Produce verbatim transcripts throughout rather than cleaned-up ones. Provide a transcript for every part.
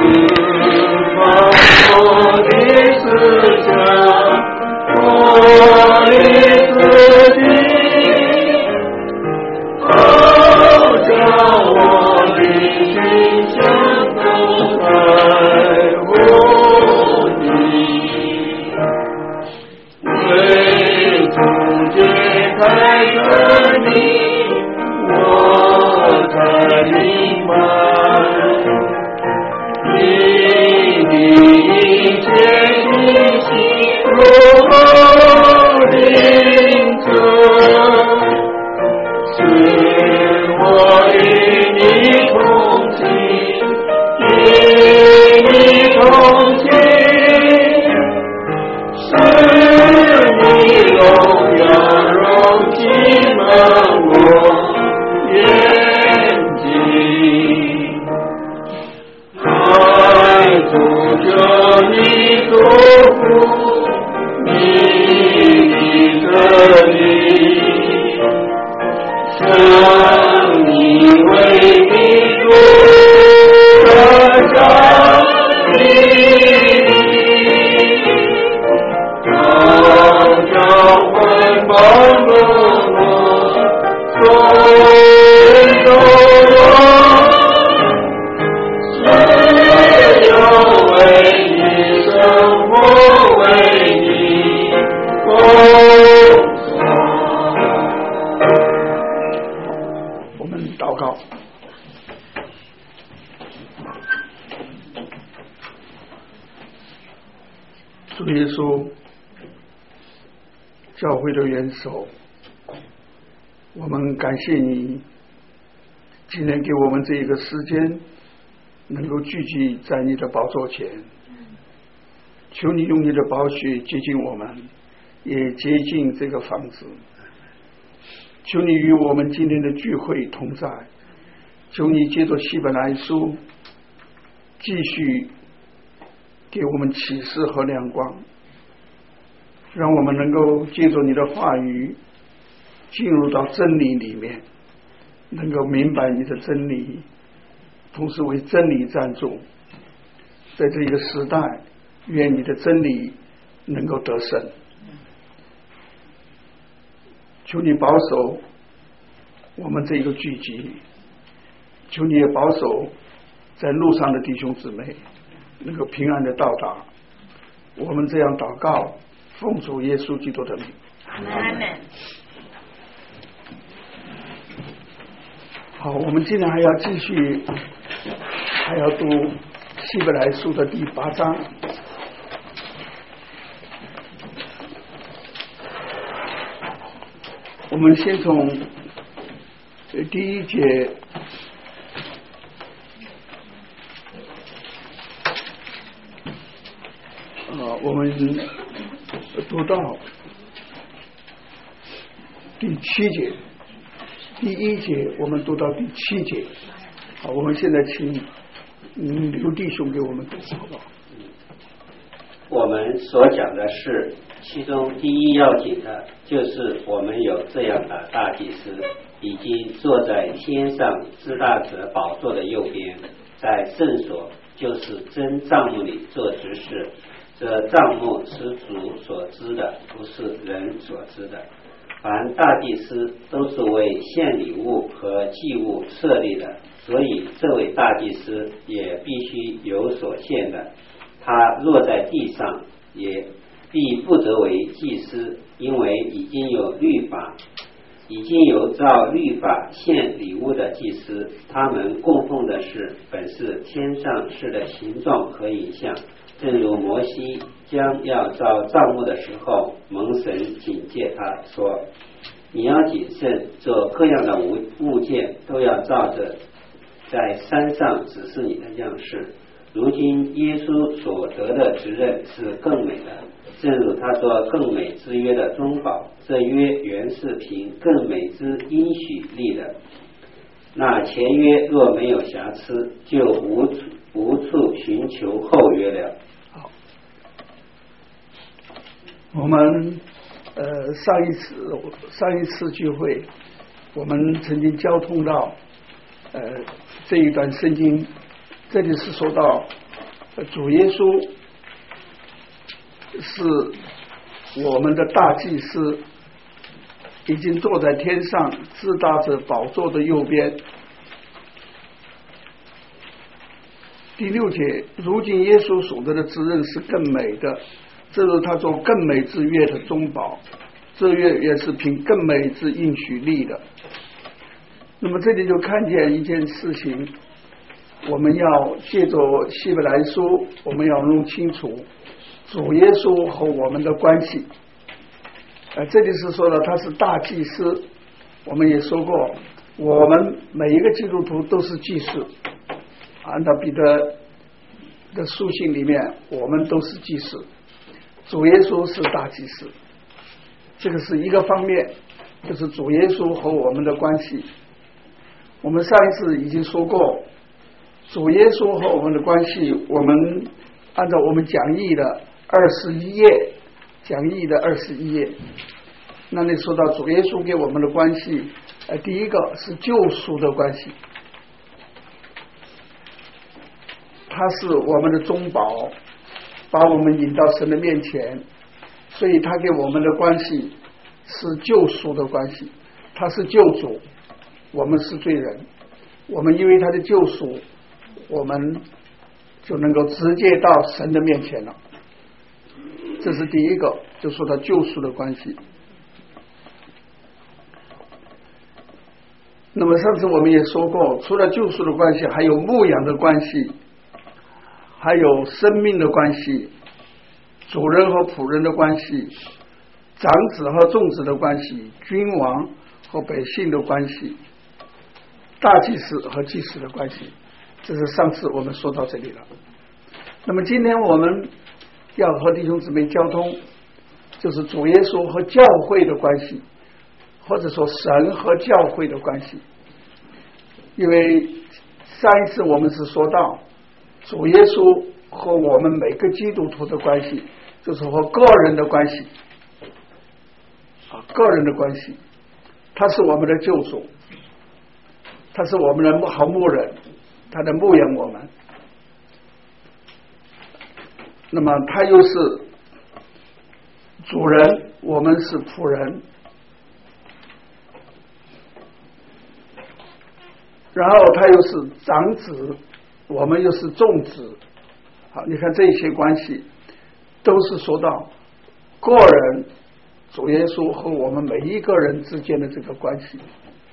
主耶稣，教会的元首，我们感谢你今天给我们这一个时间能够聚集在你的宝座前，求你用你的宝血接近我们，也接近这个房子，求你与我们今天的聚会同在，求你借着希伯来书继续给我们启示和亮光，让我们能够借着你的话语进入到真理里面，能够明白你的真理，同时为真理站住。在这个时代，愿你的真理能够得胜。求你保守我们这个聚集，求你也保守在路上的弟兄姊妹能够平安的到达。我们这样祷告，奉主耶稣基督的名。 阿门。 好，我们今天还要继续，还要读希伯来书的第八章。我们先从第一节啊，我们读到第七节，第一节我们读到第七节。好，我们现在请嗯刘弟兄给我们读，好不好？ 我们所讲的是，其中第一要紧的就是我们有这样的大祭司，已经坐在天上至大者宝座的右边，在圣所，就是真帐幕里做执事。这帐幕是主所知的，不是人所知的。凡大祭司都是为献礼物和祭物设立的，所以这位大祭司也必须有所献的。他落在地上，也必不得为祭司，因为已经有律法，已经有照律法献礼物的祭司，他们供奉的是本是天上事的形状和影像。正如摩西将要造帐幕的时候，蒙神警戒他说，你要谨慎，做各样的物物件都要照着在山上指示你的样式。如今耶稣所得的职任是更美的，正如他说更美之约的中保，这约原是凭更美之应许立的。那前约若没有瑕疵，就无处无处寻求后约了。 好，我们呃上一次上一次聚会，我们曾经交通到呃这一段圣经，这里是说到主耶稣是我们的大祭司，已经坐在天上，自搭着宝座的右边。第六节，如今耶稣所得的职任是更美的，这是他做更美之约的中保，这约也是凭更美之应许立的。那么这里就看见一件事情，我们要借着希伯来书，我们要弄清楚主耶稣和我们的关系。呃，这里是说了他是大祭司，我们也说过，我们每一个基督徒都是祭司。按照彼得的书信里面，我们都是祭司，主耶稣是大祭司，这个是一个方面，就是主耶稣和我们的关系。我们上一次已经说过，主耶稣和我们的关系，我们按照我们讲义的二十一页，讲义的二十一页，那里说到主耶稣给我们的关系，呃，第一个是救赎的关系。他是我们的中保，把我们引到神的面前，所以他给我们的关系是救赎的关系。他是救主，我们是罪人，我们因为他的救赎，我们就能够直接到神的面前了。这是第一个，就说到救赎的关系。那么上次我们也说过，除了救赎的关系，还有牧养的关系，还有生命的关系，主人和仆人的关系，长子和众子的关系，君王和百姓的关系，大祭司和祭司的关系。这是上次我们说到这里了。那么今天我们要和弟兄姊妹交通，就是主耶稣和教会的关系，或者说神和教会的关系。因为上一次我们是说到主耶稣和我们每个基督徒的关系，就是和个人的关系啊，个人的关系。他是我们的救主，他是我们的好牧人，他在牧养我们。那么他又是主人，我们是仆人，然后他又是长子，我们又是众子。好，你看这些关系都是说到个人主耶稣和我们每一个人之间的这个关系。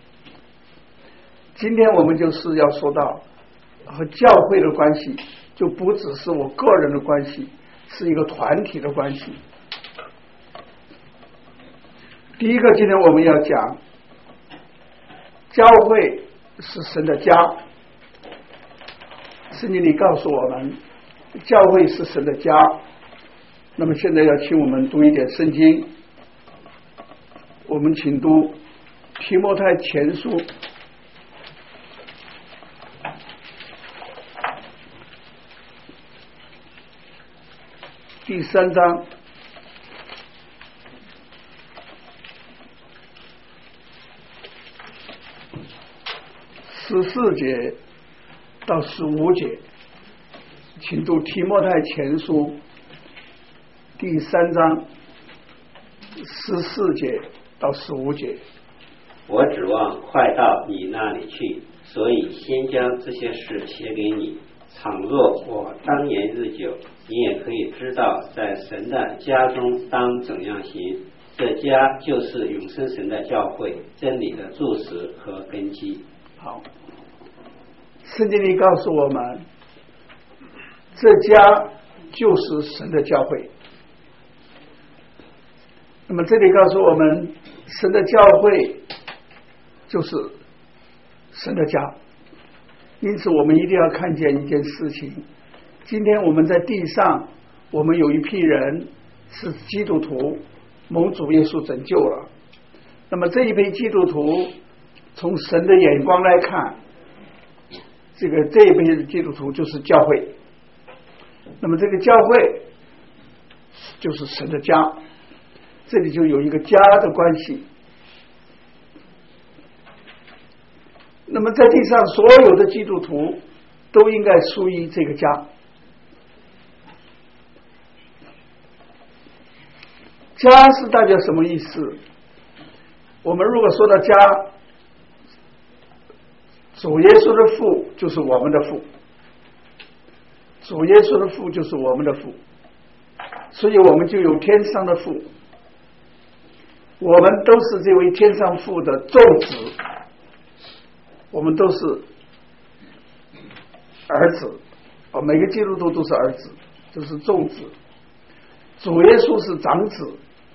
今天我们就是要说到和教会的关系，就不只是我个人的关系，是一个团体的关系。第一个，今天我们要讲教会是神的家。圣经里告诉我们教会是神的家。那么现在要请我们读一点圣经，我们请读提摩太前书第三章十四节到十五节，请读提摩太前书第三章十四节到十五节。 我指望快到你那里去，所以先将这些事写给你。倘若我当年日久，你也可以知道在神的家中当怎样行。这家就是永生神的教会，真理的柱石和根基。 好，圣经里告诉我们，这家就是神的教会。那么这里告诉我们，神的教会就是神的家。因此我们一定要看见一件事情，今天我们在地上，我们有一批人是基督徒，蒙主耶稣拯救了。那么这一批基督徒从神的眼光来看，这个这一批基督徒就是教会。那么这个教会就是神的家，这里就有一个家的关系。那么在地上所有的基督徒都应该属于这个家， 家是代表什么意思？我们如果说到家，主耶稣的父就是我们的父，主耶稣的父就是我们的父，所以我们就有天上的父，我们都是这位天上父的众子，我们都是儿子，每个基督徒都是儿子，就是众子。主耶稣是长子，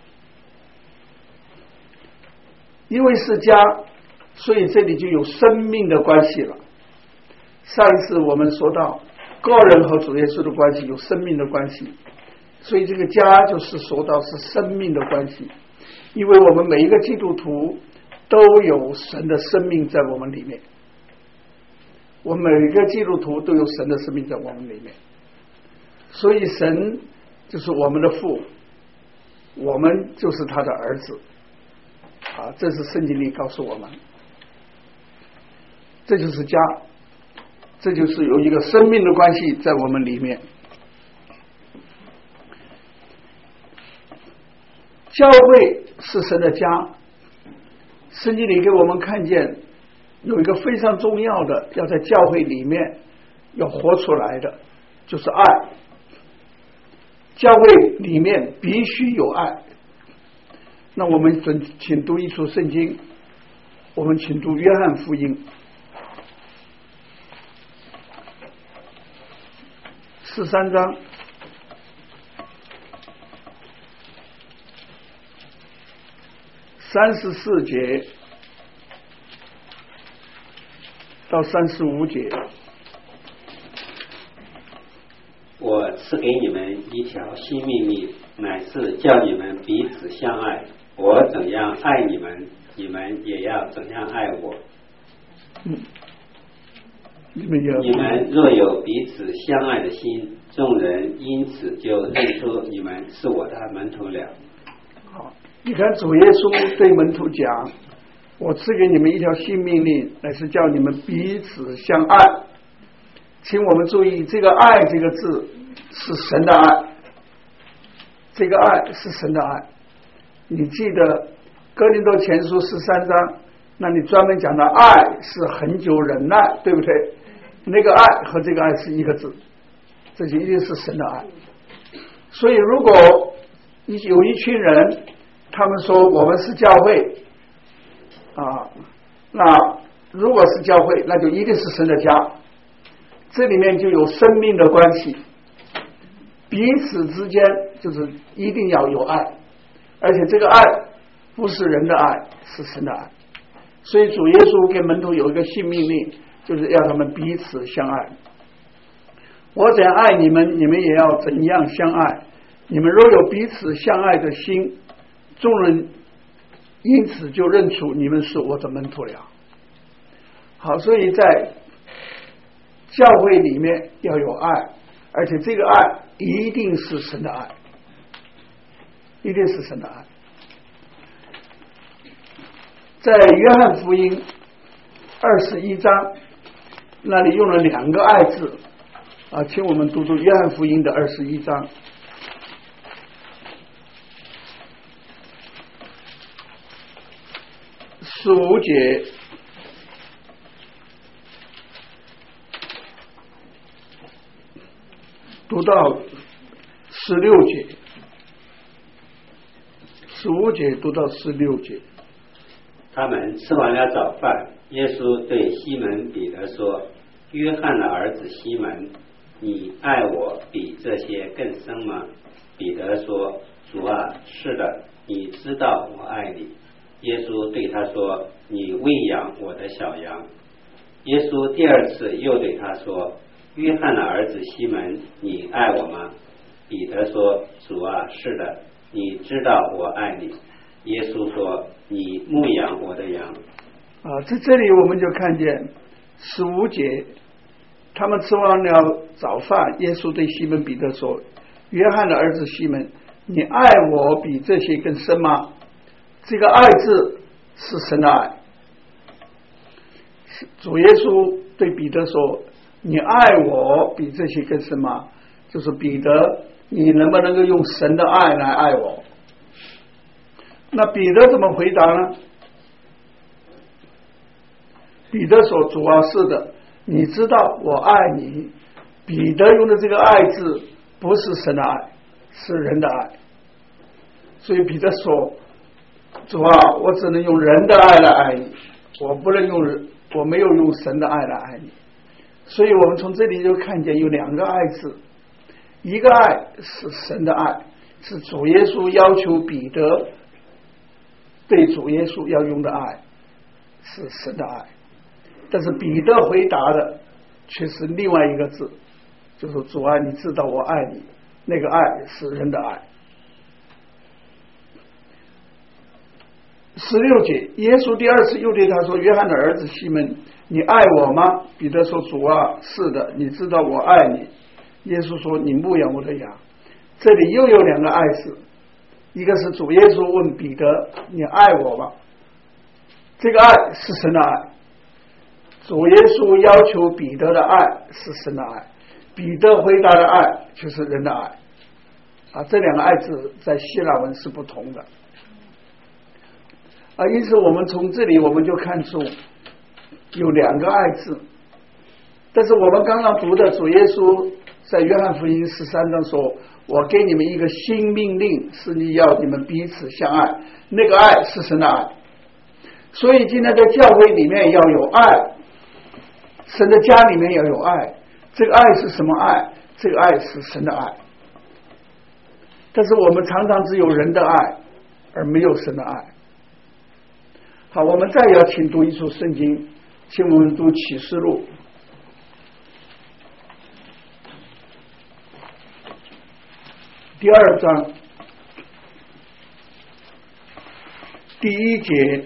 因为是家，所以这里就有生命的关系了。上一次我们说到个人和主耶稣的关系有生命的关系，所以这个家就是说到是生命的关系，因为我们每一个基督徒都有神的生命在我们里面，我们每一个基督徒都有神的生命在我们里面，所以神就是我们的父，我们就是他的儿子啊，这是圣经里告诉我们，这就是家，这就是有一个生命的关系在我们里面。教会是神的家，圣经里给我们看见有一个非常重要的要在教会里面要活出来的，就是爱。教会里面必须有爱。那我们准请读一处圣经，我们请读约翰福音十三章三十四节到三十五节。 我赐给你们一条新秘密，乃是叫你们彼此相爱。我怎样爱你们，你们也要怎样爱我。 嗯，你们也你们若有彼此相爱的心，众人因此就认出你们是我的门徒了。 好，你看主耶稣对门徒讲，我赐给你们一条新命令，乃是叫你们彼此相爱。请我们注意，这个爱这个字是神的爱，这个爱是神的爱。你记得哥林多前书十三章，那你专门讲的爱是恒久忍耐，对不对？那个爱和这个爱是一个字，这就一定是神的爱。所以如果有一群人他们说我们是教会啊，那如果是教会，那就一定是神的家，这里面就有生命的关系，彼此之间就是一定要有爱，而且这个爱不是人的爱，是神的爱。所以主耶稣给门徒有一个新命令，就是要他们彼此相爱。我怎样爱你们，你们也要怎样相爱。你们若有彼此相爱的心，众人因此就认出你们是我的门徒了。好，所以在教会里面要有爱，而且这个爱一定是神的爱，一定是神的爱。在约翰福音二十一章那里用了两个爱字啊，请我们读读约翰福音的二十一章十五节读到十六节，十五节读到十六节。 他们吃完了早饭，耶稣对西门彼得说：约翰的儿子西门，你爱我比这些更深吗？彼得说：主啊，是的，你知道我爱你。耶稣对他说：你喂养我的小羊。耶稣第二次又对他说：约翰的儿子西门，你爱我吗？彼得说：主啊，是的，你知道我爱你。耶稣说：你牧养我的羊。 啊，在这里我们就看见十五节，他们吃完了早饭，耶稣对西门彼得说：约翰的儿子西门，你爱我比这些更深吗？这个爱字是神的爱。主耶稣对彼得说：你爱我比这些更深吗？就是彼得，你能不能够用神的爱来爱我？ 那彼得怎么回答呢？彼得说：“主啊，是的，你知道我爱你。”彼得用的这个爱字不是神的爱，是人的爱。所以彼得说：“主啊，我只能用人的爱来爱你，我不能用人，我没有用神的爱来爱你。”所以我们从这里就看见有两个爱字，一个爱是神的爱，是主耶稣要求彼得对主耶稣要用的爱，是神的爱。但是彼得回答的却是另外一个字，就是主啊，你知道我爱你，那个爱是人的爱。十六节，耶稣第二次又对他说：“约翰的儿子西门，你爱我吗？”彼得说：“主啊，是的，你知道我爱你。”耶稣说：“你牧养我的羊。”这里又有两个爱字，一个是主耶稣问彼得：“你爱我吗？”这个爱是神的爱，主耶稣要求彼得的爱是神的爱，彼得回答的爱就是人的爱啊，这两个爱字在希腊文是不同的啊，因此我们从这里我们就看出有两个爱字。但是我们刚刚读的主耶稣在约翰福音十三章说：“我给你们一个新命令，是你要你们彼此相爱。”那个爱是神的爱，所以今天在教会里面要有爱，神的家里面要有爱。这个爱是什么爱？这个爱是神的爱。但是我们常常只有人的爱，而没有神的爱。好，我们再要请读一处圣经，请我们读启示录第二章第一节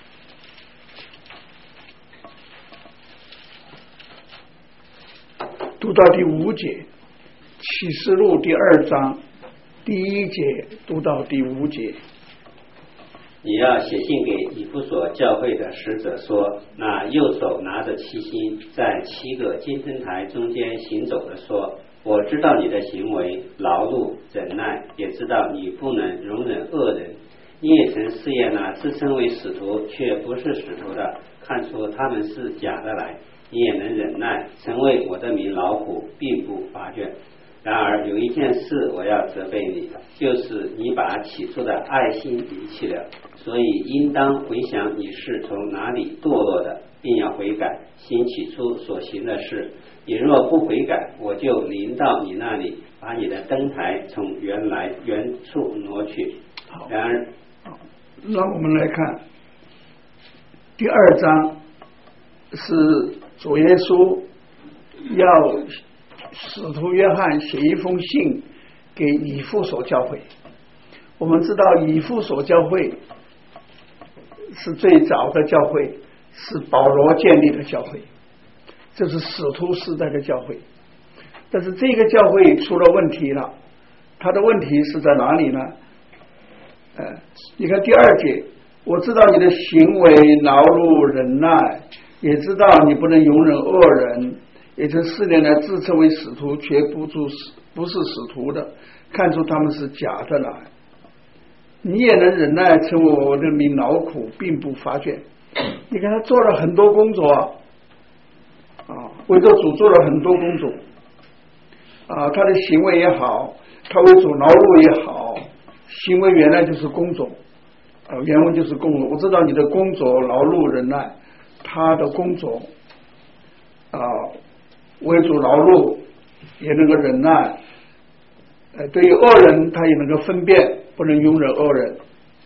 读到第五节，启示录第二章第一节读到第五节。 你要写信给以弗所教会的使者说，那右手拿着七星，在七个金灯台中间行走的说，我知道你的行为，劳碌忍耐，也知道你不能容忍恶人。你也曾试验那自称为使徒却不是使徒的，看出他们是假的来。你也能忍耐，曾为我的名劳苦，并不乏倦。然而有一件事我要责备你，就是你把起初的爱心离弃了。所以应当回想你是从哪里堕落的，并要悔改，行起初所行的事。你若不悔改，我就临到你那里，把你的灯台从原来原处挪去。然而， 那我们来看第二章，是主耶稣要使徒约翰写一封信给以弗所教会。我们知道以弗所教会是最早的教会，是保罗建立的教会，这是使徒时代的教会。但是这个教会出了问题了，它的问题是在哪里呢？呃，你看第二节，我知道你的行为劳碌忍耐，也知道你不能容忍恶人，也曾四年来自称为使徒，却不住不是使徒的，看出他们是假的来。你也能忍耐，成为我的名劳苦，并不乏倦。你看他做了很多工作啊，为着主做了很多工作啊，他的行为也好，他为主劳碌也好，行为原来就是工作啊，原文就是工作。我知道你的工作劳碌忍耐，他的工作啊，为主劳碌也能够忍耐，呃，对于恶人他也能够分辨，不能容忍恶人。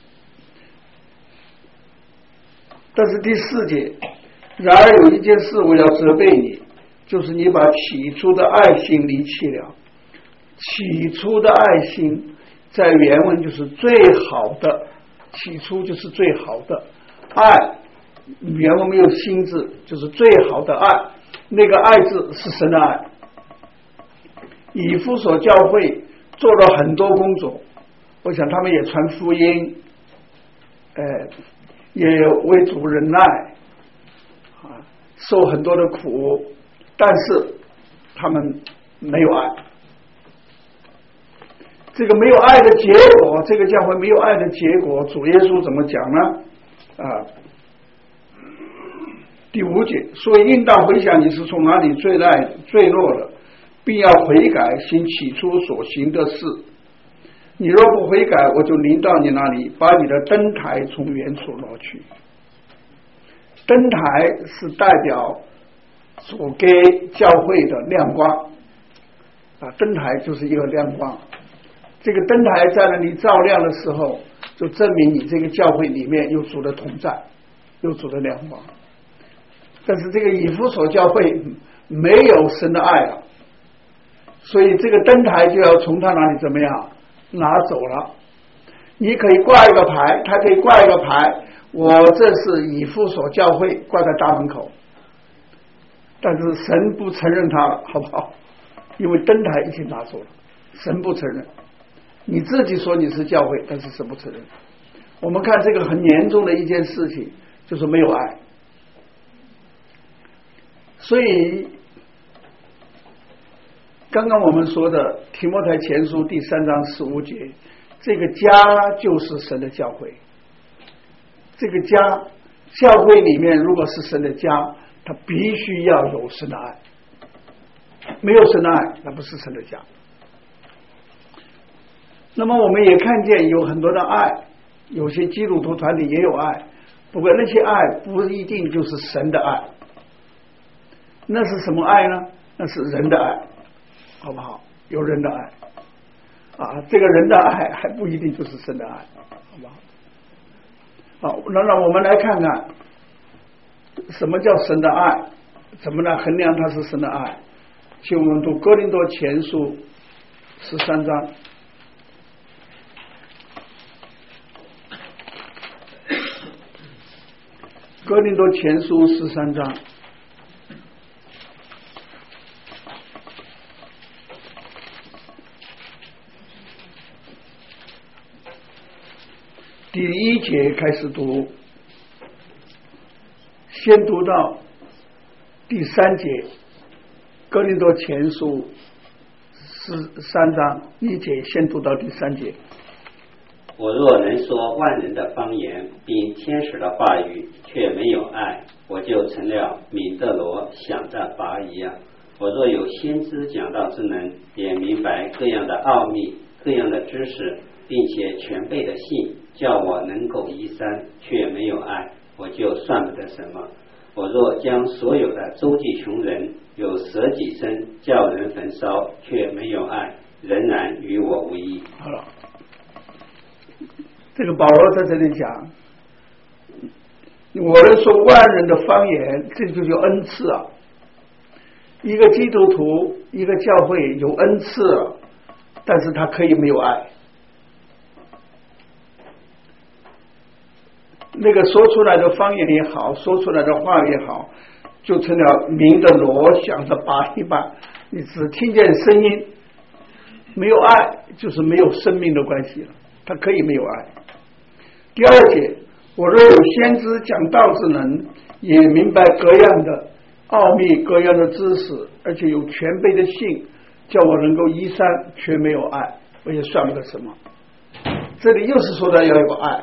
但是第四节，然而有一件事我要责备你，就是你把起初的爱心离弃了。起初的爱心在原文就是最好的，起初就是最好的爱，原文没有心字，就是最好的爱，那个爱字是神的爱。以弗所教会做了很多工作，我想他们也传福音，呃，也为主忍耐啊，受很多的苦，但是他们没有爱。 这个没有爱的结果，这个教会没有爱的结果，主耶稣怎么讲呢？啊，第五节，所以应当回想你是从哪里坠赖坠落了，并要悔改，行起初所行的事。你若不悔改，我就临到你那里，把你的灯台从原处挪去。灯台是代表所给教会的亮光啊，灯台就是一个亮光。这个灯台在那里照亮的时候，就证明你这个教会里面有主的同在，有主的亮光。但是这个以弗所教会没有神的爱了，所以这个灯台就要从他那里怎么样拿走了。你可以挂一个牌，他可以挂一个牌，我这是以弗所教会，挂在大门口，但是神不承认他了，好不好？因为灯台已经拿走了，神不承认。你自己说你是教会，但是神不承认。我们看这个很严重的一件事情，就是没有爱。所以刚刚我们说的提摩太前书第三章十五节，这个家就是神的教会。这个家教会里面如果是神的家，它必须要有神的爱，没有神的爱那不是神的家。那么我们也看见有很多的爱，有些基督徒团体也有爱，不过那些爱不一定就是神的爱。那是什么爱呢？那是人的爱，好不好？有人的爱啊，这个人的爱还不一定就是神的爱，好不好？好，那让我们来看看什么叫神的爱，怎么来衡量它是神的爱。请我们读哥林多前书十三章。哥林多前书十三章第一节开始读，先读到第三节。哥林多前书十三章一节，先读到第三节。 我若能说万人的方言，并天使的话语，却没有爱，我就成了米德罗想的拔一样。我若有先知讲道之能，也明白各样的奥秘，各样的知识，并且全备的信，叫我能够移山，却没有爱，我就算不得什么。我若将所有的周济穷人，有舍己身叫人焚烧，却没有爱，仍然与我无益。 好了，这个保罗在这里讲，我能说万人的方言，这就叫恩赐啊。一个基督徒，一个教会有恩赐啊，但是他可以没有爱。那个说出来的方言也好，说出来的话也好，就成了鸣的锣响的拔一般，你只听见声音，没有爱，就是没有生命的关系了。他可以没有爱。第二节，我若有先知讲道之能，也明白各样的奥秘，各样的知识，而且有全备的信，叫我能够移山，却没有爱，我也算不得什么。这里又是说的要有爱。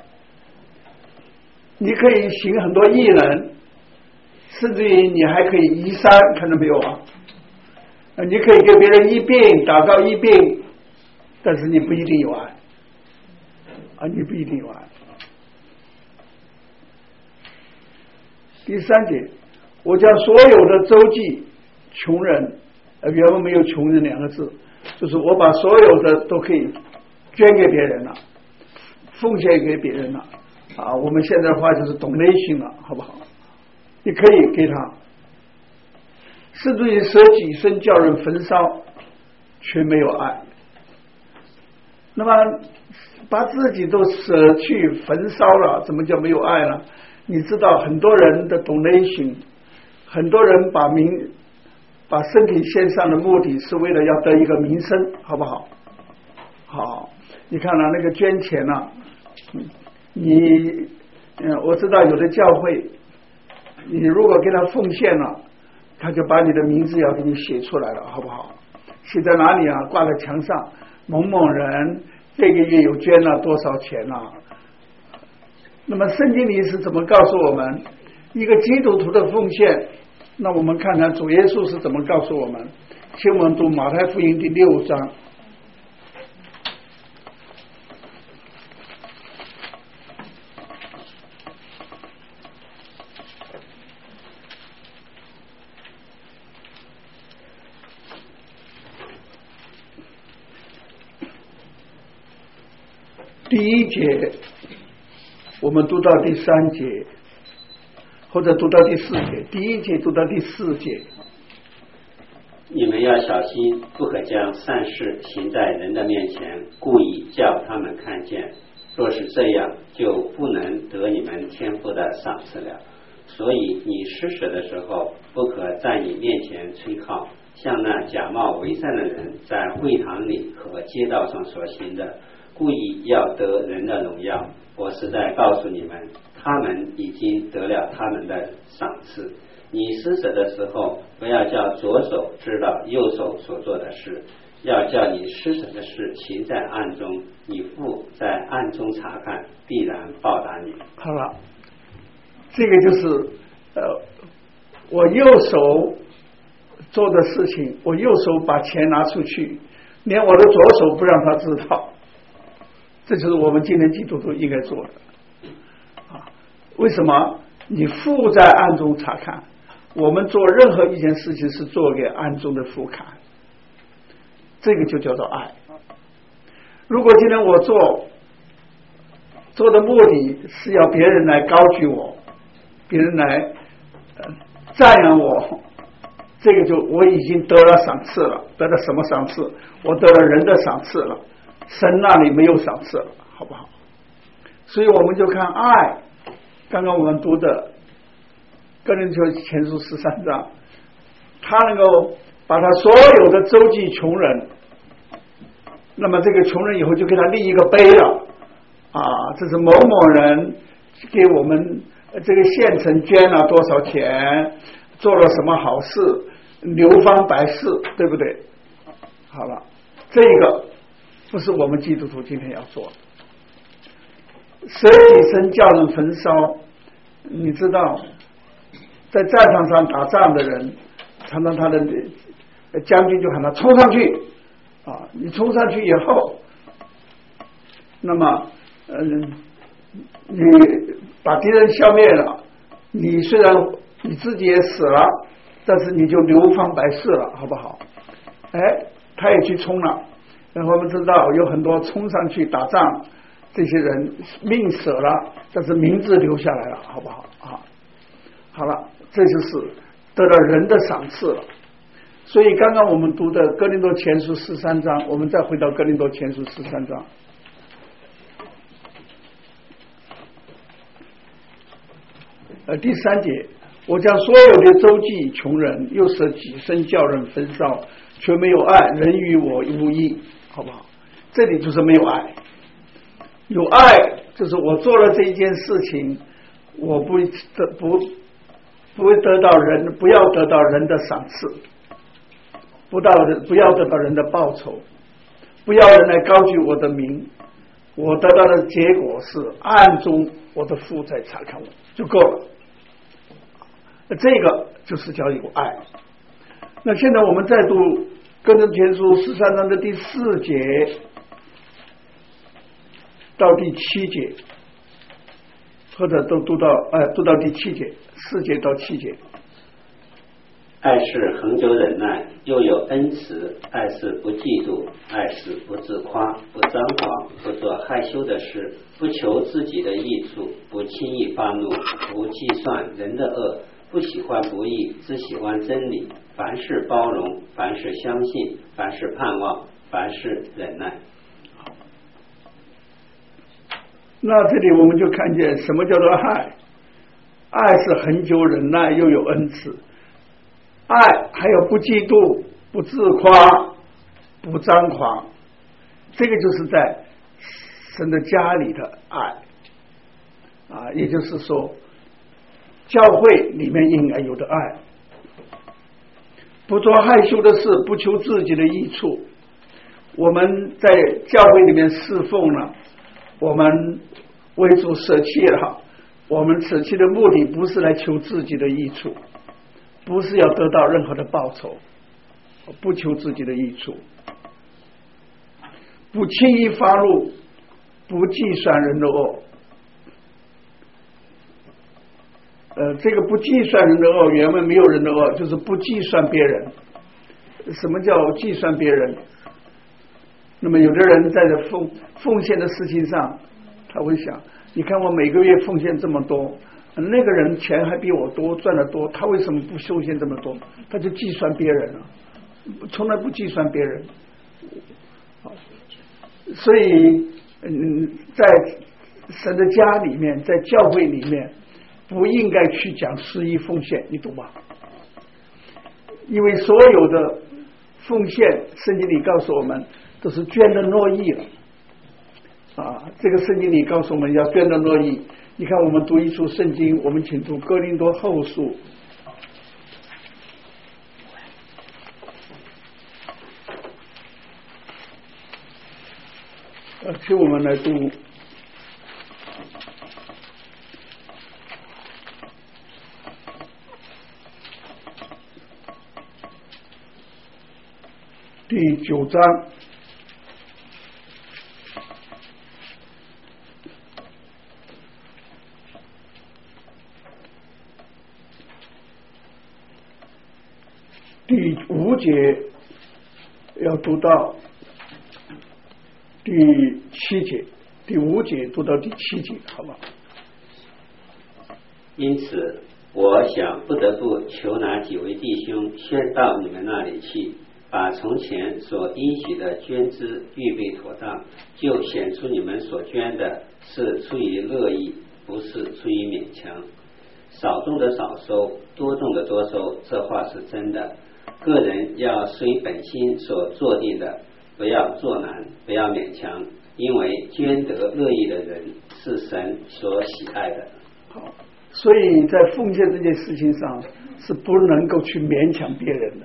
你可以行很多异能，甚至于你还可以移山，看到没有啊？你可以给别人医病，祷告医病，但是你不一定有爱啊，你不一定有爱。第三节，我将所有的周济穷人，呃，原文没有穷人两个字，就是我把所有的都可以捐给别人了，奉献给别人了。啊，我们现在的话就是懂内心了，好不好？你可以给他，甚至于舍己身叫人焚烧，却没有爱。那么把自己都舍去焚烧了，怎么叫没有爱了？你知道很多人的懂内心，很多人把名把身体献上的目的是为了要得一个名声，好不好？好，你看了、啊、那个捐钱了、啊。你嗯，我知道有的教会，你如果给他奉献了，他就把你的名字要给你写出来了，好不好？写在哪里啊？挂在墙上， 某某人这个月有捐了多少钱啊。那么圣经里是怎么告诉我们一个基督徒的奉献？那我们看看主耶稣是怎么告诉我们。请我们读马太福音第六章第一节，我们读到第三节，或者读到第四节。第一节读到第四节。 你们要小心，不可将善事行在人的面前，故意叫他们看见。若是这样，就不能得你们天父的赏赐了。所以你施舍的时候，不可在你面前吹号，像那假冒为善的人在会堂里和街道上所行的，故意要得人的荣耀。我实在告诉你们，他们已经得了他们的赏赐。你施舍的时候，不要叫左手知道右手所做的事，要叫你施舍的事行在暗中，你父在暗中查看，必然报答你。 好了，这个就是呃，我右手做的事情，我右手把钱拿出去，连我的左手不让他知道，这就是我们今天基督徒应该做的啊。为什么？你父在暗中查看。我们做任何一件事情是做给暗中的父看，这个就叫做爱。如果今天我做做的目的是要别人来高举我，别人来、呃、赞扬我，这个就我已经得了赏赐了。得了什么赏赐？我得了人的赏赐了，神那里没有赏赐了，好不好？所以我们就看爱。刚刚我们读的哥林多前书十三章，他能够把他所有的周济穷人，那么这个穷人以后就给他立一个碑了啊，这是某某人给我们这个县城捐了多少钱，做了什么好事，流芳百世，对不对？好了，这个不是我们基督徒今天要做的。舍己身叫人焚烧，你知道在战场上打仗的人，常常他的将军就喊他冲上去啊！你冲上去以后，那么嗯，你把敌人消灭了，你虽然你自己也死了，但是你就流芳百世了，好不好？哎，他也去冲了。然后我们知道有很多冲上去打仗，这些人命舍了，但是名字留下来了，好不好啊？好了，这就是得了人的赏赐了。所以刚刚我们读的哥林多前书十三章，我们再回到哥林多前书十三章，呃，第三节，我将所有的周济穷人，又舍己身叫人焚烧，却没有爱，人与我无益，好不好？这里就是没有爱。有爱就是我做了这一件事情，我不得不不会得到人，不要得到人的赏赐，不到不要得到人的报酬，不要人来高举我的名，我得到的结果是暗中我的父在查看我，就够了。这个就是叫有爱。那现在我们再读哥林多前书十三章的第四节到第七节，或者都读到呃读到第七节，四节到七节。 爱是恒久忍耐，又有恩慈；爱是不嫉妒，爱是不自夸，不张狂，不做害羞的事，不求自己的益处，不轻易发怒，不计算人的恶，不喜欢不义，只喜欢真理。凡事包容，凡事相信，凡事盼望，凡事忍耐。 那这里我们就看见什么叫做爱。爱是恒久忍耐，又有恩慈。爱还有不嫉妒，不自夸，不张狂，这个就是在神的家里的爱啊，也就是说教会里面应该有的爱。不做害羞的事，不求自己的益处， 我们在教会里面侍奉了，我们为主舍弃了，我们舍弃的目的不是来求自己的益处，不是要得到任何的报酬，不求自己的益处，不轻易发怒，不计算人的恶。呃，这个不计算人的恶，原文没有人的恶，就是不计算别人。什么叫计算别人？那么有的人在这奉奉献的事情上，他会想，你看我每个月奉献这么多，那个人钱还比我多，赚得多，他为什么不奉献这么多？他就计算别人了，从来不计算别人。所以，嗯，在神的家里面，在教会里面，不应该去讲十一奉献，你懂吗？因为所有的奉献，圣经里告诉我们都是捐的诺意了啊！这个圣经里告诉我们要捐的诺意。你看，我们读一处圣经，我们请读哥林多后书，呃，请我们来读第九章第五节，要读到第七节，第五节读到第七节，好吧？ 因此，我想不得不求拿几位弟兄宣到你们那里去，把从前所应许的捐资预备妥当，就显出你们所捐的是出于乐意，不是出于勉强。少种的少收，多种的多收，这话是真的。个人要随本心所做定的，不要做难，不要勉强，因为捐得乐意的人是神所喜爱的。 好，所以在奉献这件事情上是不能够去勉强别人的。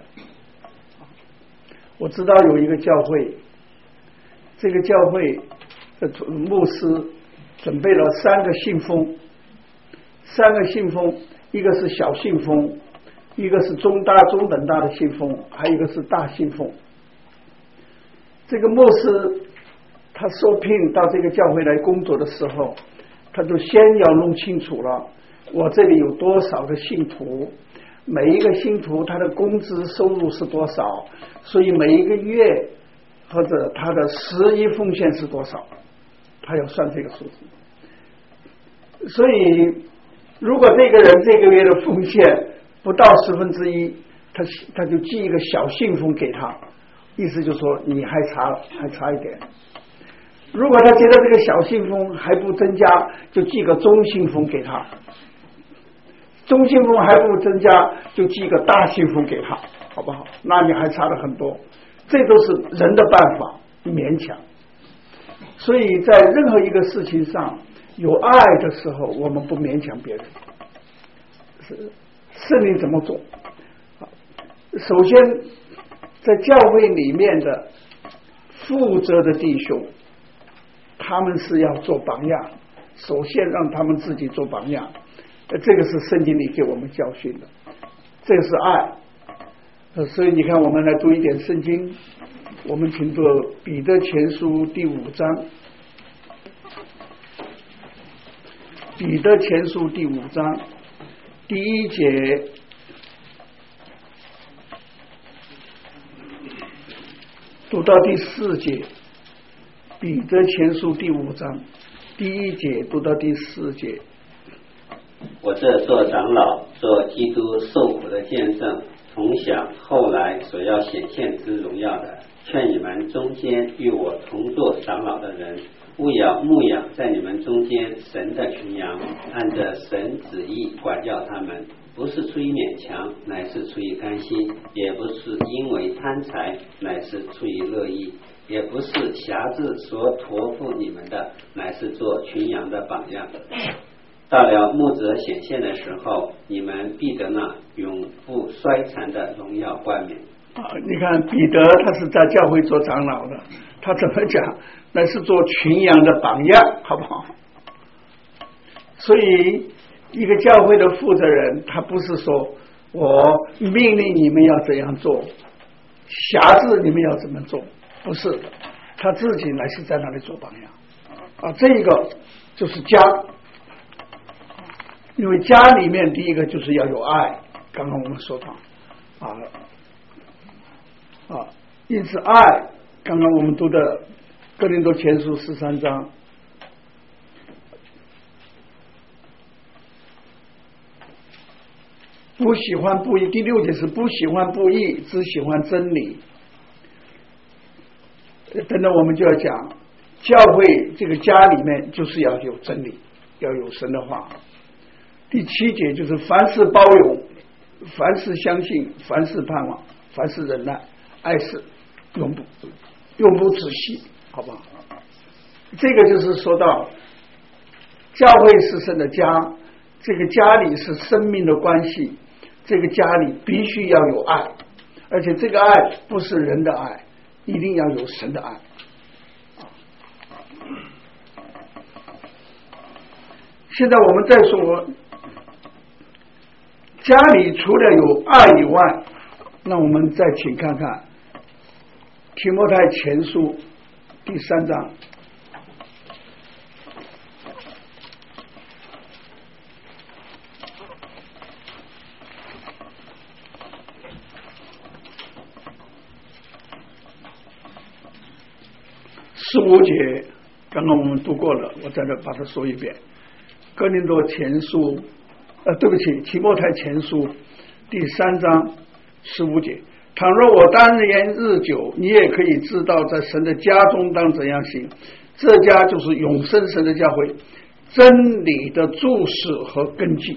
我知道有一个教会，这个教会的牧师准备了三个信封，三个信封，一个是小信封，一个是中大中等大的信封，还有一个是大信封。这个牧师他受聘到这个教会来工作的时候，他就先要弄清楚了，我这里有多少个信徒，每一个信徒他的工资收入是多少，所以每一个月或者他的十一奉献是多少，他要算这个数字。所以如果这个人这个月的奉献不到十分之一，他他就寄一个小信封给他，意思就是说你还差还差一点。如果他觉得这个小信封还不增加，就寄个中信封给他，中信封还不增加，就寄个大信封给他，好不好？那你还差了很多，这都是人的办法，勉强。所以在任何一个事情上有爱的时候，我们不勉强别人。是圣灵怎么做？首先在教会里面的负责的弟兄，他们是要做榜样，首先让他们自己做榜样，这个是圣经里给我们教训的，这个是爱。所以你看，我们来读一点圣经，我们请读彼得前书第五章，彼得前书第五章第一节读到第四节，彼得前书第五章第一节读到第四节。 我这做长老，做基督受苦的见证，同享后来所要显现之荣耀的，劝你们中间与我同做长老的人，务要牧养在你们中间神的群羊，按着神旨意管教他们，不是出于勉强，乃是出于甘心；也不是因为贪财，乃是出于乐意；也不是辖制所托付你们的，乃是做群羊的榜样。到了牧者显现的时候，你们必得那永不衰残的荣耀冠冕。 啊，你看彼得他是在教会做长老的， 他怎么讲？那是做群羊的榜样，好不好？所以一个教会的负责人，他不是说我命令你们要怎样做，辖制你们要怎么做，不是的，他自己乃是在那里做榜样啊。这个就是家，因为家里面第一个就是要有爱，刚刚我们说到啊啊，因此爱，刚刚我们读的哥林多前书十三章。不喜欢不义，第六节是不喜欢不义，只喜欢真理。等等，我们就要讲教会这个家里面就是要有真理，要有神的话。第七节就是凡事包容，凡事相信，凡事盼望，凡事忍耐，爱是永不永不止息，好不好？这个就是说到教会是神的家，这个家里是生命的关系。这个家里必须要有爱，而且这个爱不是人的爱，一定要有神的爱。现在我们再说，家里除了有爱以外，那我们再请看看提摩太前书第三章。十五节，刚刚我们读过了，我在这把它说一遍。哥林多前书，呃，对不起，提摩太前书第三章十五节。倘若我单言日久，你也可以知道，在神的家中当怎样行。这家就是永生神的教会，真理的注释和根基。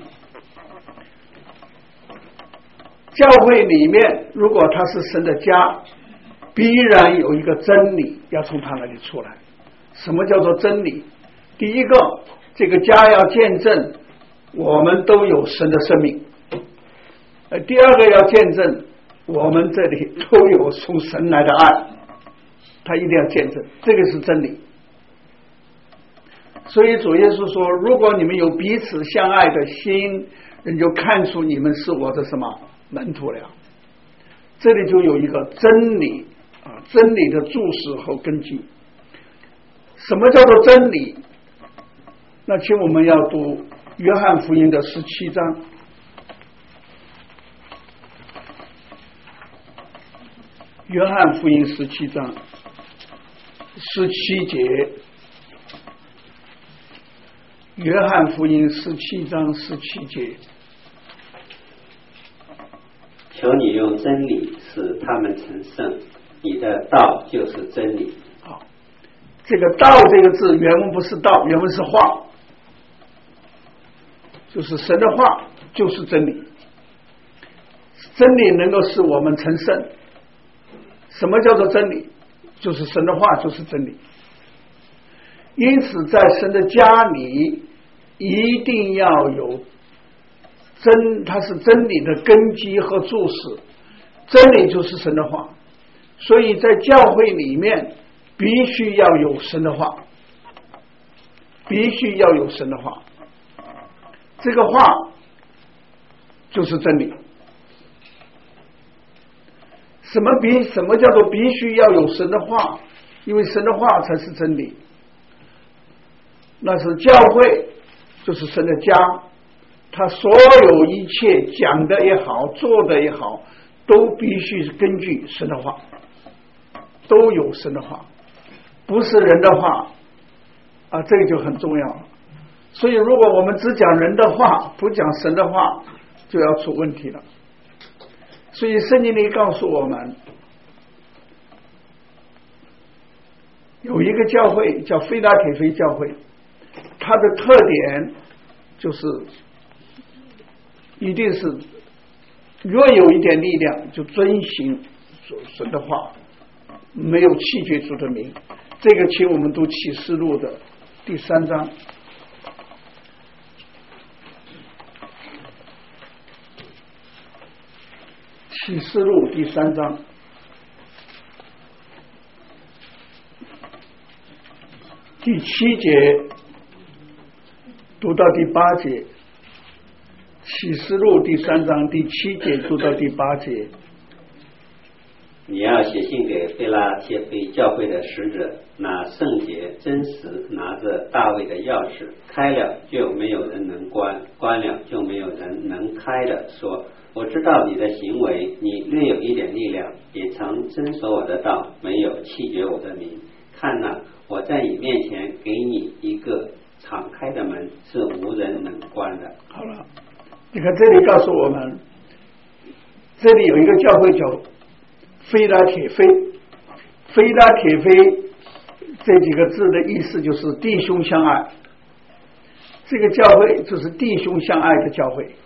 教会里面，如果它是神的家，必然有一个真理要从他那里出来。什么叫做真理？第一个，这个家要见证我们都有神的生命；呃，第二个要见证我们这里都有从神来的爱，他一定要见证，这个是真理。所以主耶稣说，如果你们有彼此相爱的心，人就看出你们是我的什么门徒了。这里就有一个真理啊，真理的注释和根基。什么叫做真理？那请我们要读约翰福音的十七章。约翰福音十七章十七节。约翰福音十七章十七节。 求你用真理使他们成圣，你的道就是真理。 好，这个道这个字原文不是道，原文是话，就是神的话就是真理。真理能够使我们成圣。什么叫做真理？就是神的话就是真理。因此在神的家里一定要有真，它是真理的根基和注释。真理就是神的话，所以在教会里面必须要有神的话，必须要有神的话。这个话就是真理。什么必什么叫做必须要有神的话？因为神的话才是真理。那是教会就是神的家，他所有一切讲的也好，做的也好，都必须是根据神的话，都有神的话，不是人的话啊，这个就很重要了。所以如果我们只讲人的话，不讲神的话，就要出问题了。所以圣经里告诉我们，有一个教会叫菲拉铁非教会，它的特点就是一定是若有一点力量就遵行神的话，没有弃绝主的名。这个请我们读启示录的第三章。启示录第三章第七节读到第八节，启示录第三章第七节读到第八节。 你要写信给腓拉铁非教会的使者，那圣洁真实拿着大卫的钥匙，开了就没有人能关，关了就没有人能开的，说我知道你的行为，你略有一点力量，也曾遵守我的道，没有弃绝我的名。看哪，我在你面前给你一个敞开的门，是无人能关的。 好了，你看这里告诉我们，这里有一个教会叫腓拉铁非，腓拉铁非这几个字的意思就是弟兄相爱，这个教会就是弟兄相爱的教会。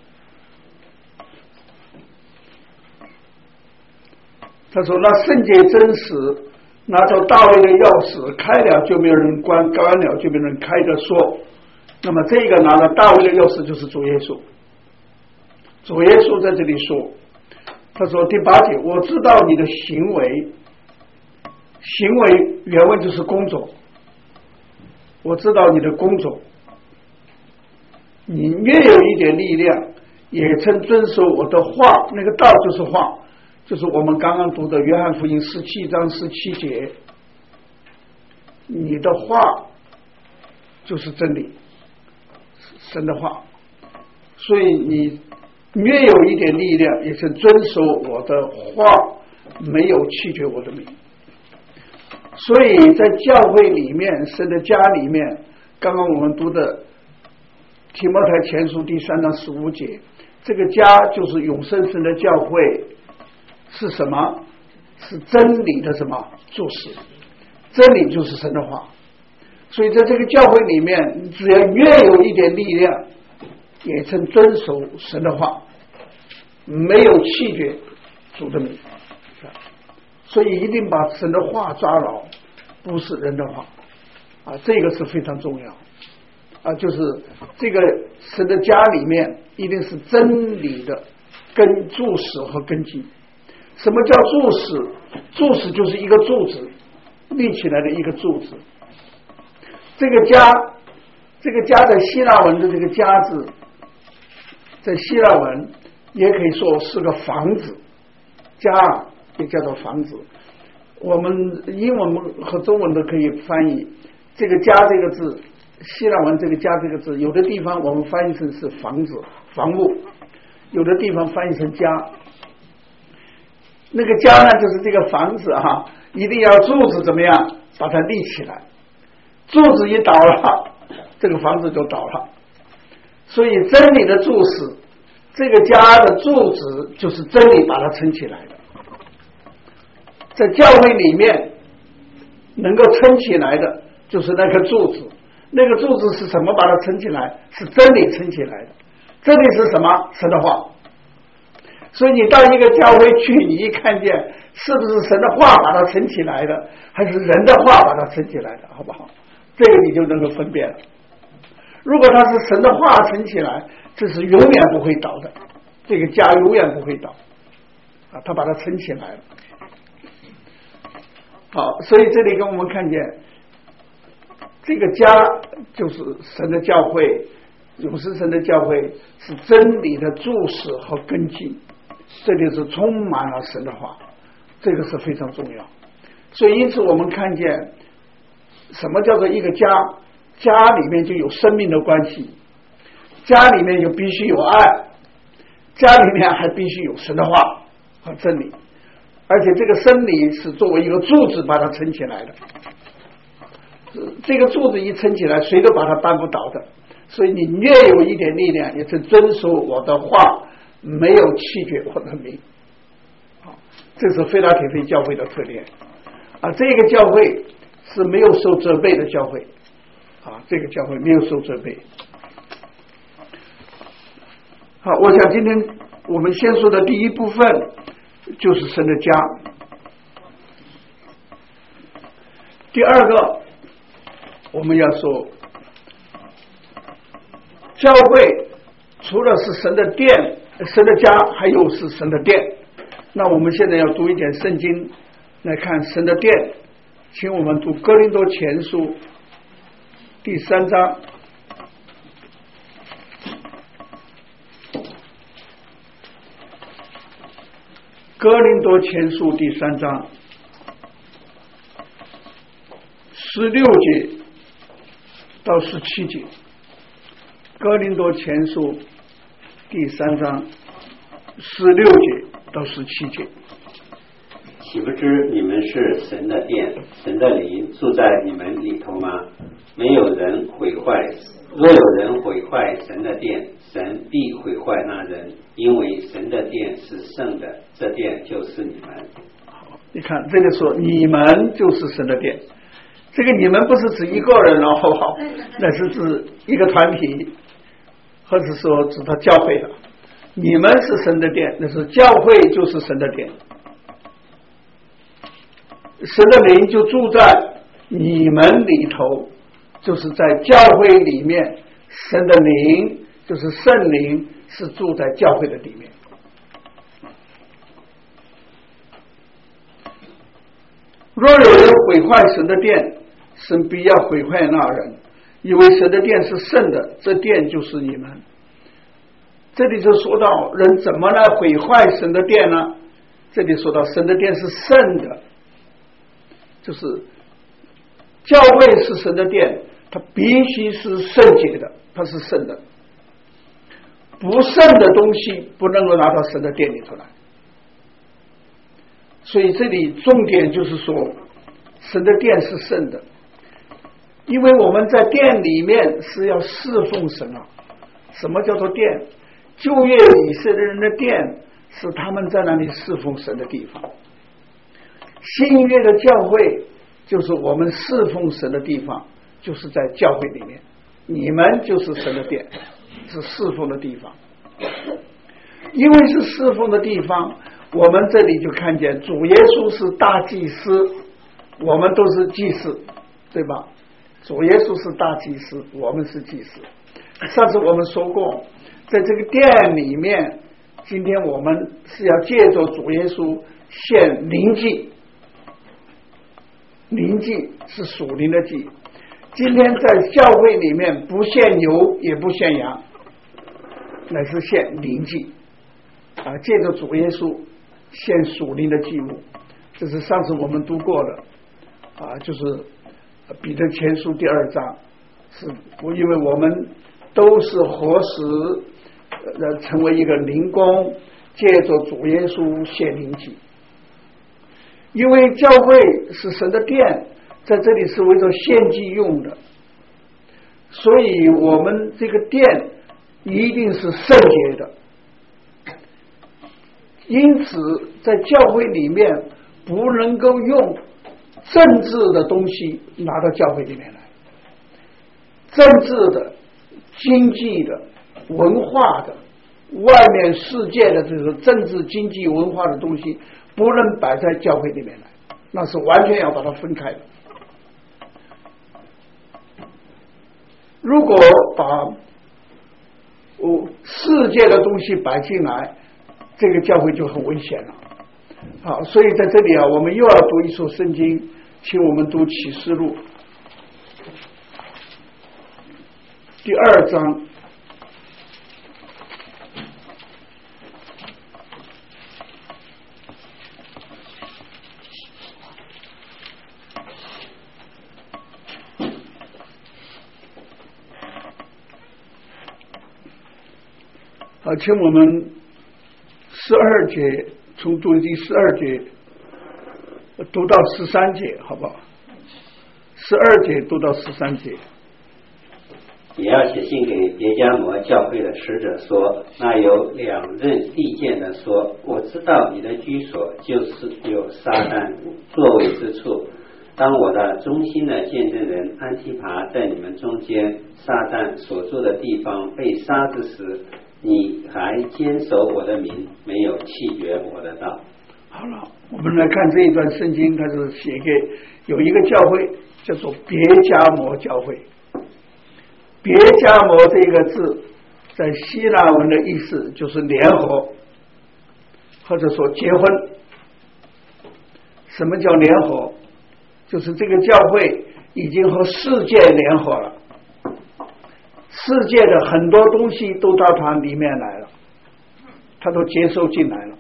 他说那圣洁真实拿着大卫的钥匙，开了就没有人关，关了就没有人开的说，那么这个拿着大卫的钥匙就是主耶稣。主耶稣在这里说，他说第八节，我知道你的行为，行为原文就是工作，我知道你的工作，你越有一点力量，也曾遵守我的话，那个道就是话，就是我们刚刚读的约翰福音十七章十七节，你的话就是真理，神的话，所以你越有一点力量，也是遵守我的话，没有弃绝我的名。所以在教会里面，神的家里面，刚刚我们读的提摩太前书第三章十五节，这个家就是永生神的教会，是什么？是真理的什么注释？真理就是神的话。所以在这个教会里面，只要越有一点力量，也曾遵守神的话，没有弃绝主的名。所以一定把神的话抓牢，不是人的话啊，这个是非常重要啊，就是这个神的家里面一定是真理的根柱石和根基。什么叫柱石？柱石就是一个柱子立起来的一个柱子。这个家，这个家在希腊文的这个家字，在希腊文也可以说是个房子，家也叫做房子。我们英文和中文都可以翻译这个家这个字，希腊文这个家这个字，有的地方我们翻译成是房子房屋，有的地方翻译成家。那个家呢，就是这个房子哈，一定要柱子怎么样把它立起来，柱子一倒了，这个房子就倒了。所以真理的柱石，这个家的柱子就是真理把它撑起来的。在教会里面能够撑起来的就是那个柱子，那个柱子是什么把它撑起来？是真理撑起来的。真理是什么？神的话。所以你到一个教会去，你一看见是不是神的话把它撑起来的，还是人的话把它撑起来的，好不好？这个你就能够分辨了。如果它是神的话撑起来，这是永远不会倒的，这个家永远不会倒啊，他把它撑起来了。好，所以这里跟我们看见这个家就是神的教会，永生神的教会是真理的注释和根基，这里是充满了神的话，这个是非常重要。所以因此我们看见什么叫做一个家，家里面就有生命的关系，家里面就必须有爱，家里面还必须有神的话和真理，而且这个真理是作为一个柱子把它撑起来的，这个柱子一撑起来，谁都把它搬不倒的。所以你越有一点力量，也是遵守我的话，没有弃绝我的名。好，这是腓拉铁非教会的特点啊。这个教会是没有受责备的教会啊，这个教会没有受责备。好，我想今天我们先说的第一部分就是神的家。第二个，我们要说教会除了是神的殿，神的家，还有是神的殿。那我们现在要读一点圣经来看神的殿，请我们读哥林多前书第三章，哥林多前书第三章十六节到十七节，哥林多前书第三章十六节到十七节。 岂不知你们是神的殿，神的灵住在你们里头吗？没有人毁坏，若有人毁坏神的殿，神必毁坏那人，因为神的殿是圣的，这殿就是你们。 你看这里说你们就是神的殿，这个你们不是指一个人哦，好不好？那是指一个团体，或者说指他教会的。你们是神的殿，那是教会就是神的殿，神的灵就住在你们里头，就是在教会里面，神的灵就是圣灵是住在教会的里面。若有人毁坏神的殿，神必要毁坏那人，因为神的殿是圣的，这殿就是你们。这里就说到人怎么来毁坏神的殿呢？这里说到神的殿是圣的，就是教会是神的殿，它必须是圣洁的，它是圣的，不圣的东西不能够拿到神的殿里头来。所以这里重点就是说神的殿是圣的，因为我们在殿里面是要侍奉神啊。什么叫做殿？旧约以色列人的殿是他们在那里侍奉神的地方，新约的教会就是我们侍奉神的地方，就是在教会里面，你们就是神的殿，是侍奉的地方。因为是侍奉的地方，我们这里就看见主耶稣是大祭司，我们都是祭司，对吧？主耶稣是大祭司，我们是祭司。上次我们说过，在这个殿里面，今天我们是要借着主耶稣献灵祭，灵祭是属灵的祭。今天在教会里面不献牛也不献羊，乃是献灵祭啊，借着主耶稣献属灵的祭物。这是上次我们读过的啊，就是彼得前书第二章，是因为我们都是活时呃成为一个灵宫，借着主耶稣献灵祭。因为教会是神的殿，在这里是为着献祭用的，所以我们这个殿一定是圣洁的。因此在教会里面不能够用政治的东西拿到教会里面来，政治的、经济的、文化的、外面世界的这种政治、经济、文化的东西不能摆在教会里面来，那是完全要把它分开的。如果把、哦、世界的东西摆进来，这个教会就很危险了。好，所以在这里啊，我们又要读一首圣经，请我们读启示录第二章好，请我们十二节，从读第十二节读到十三节，好不好？十二节读到十三节。 也要写信给别迦摩教会的使者说，那有两任利剑的说，我知道你的居所就是有撒旦座位之处。当我的忠心的见证人安提帕在你们中间，撒旦所住的地方被杀之时，你还坚守我的名，没有弃绝我的道。 好了，我们来看这一段圣经，它是写给有一个教会叫做别迦摩教会。别迦摩这个字在希腊文的意思就是联合，或者说结婚。什么叫联合？就是这个教会已经和世界联合了， 世界的很多东西都到他里面来了，他都接收进来了。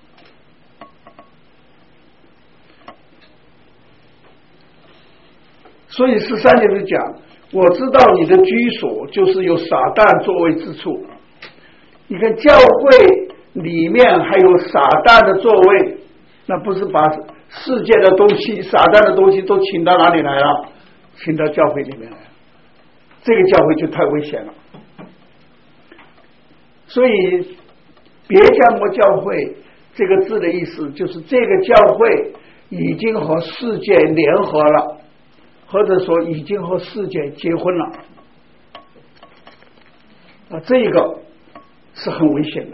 所以十三节就讲，我知道你的居所就是有撒旦作为之处。你看教会里面还有撒旦的座位，那不是把世界的东西撒旦的东西都请到哪里来了？请到教会里面来了，这个教会就太危险了。所以别加摩教会这个字的意思就是这个教会已经和世界联合了，或者说已经和世界结婚了啊，这个是很危险的。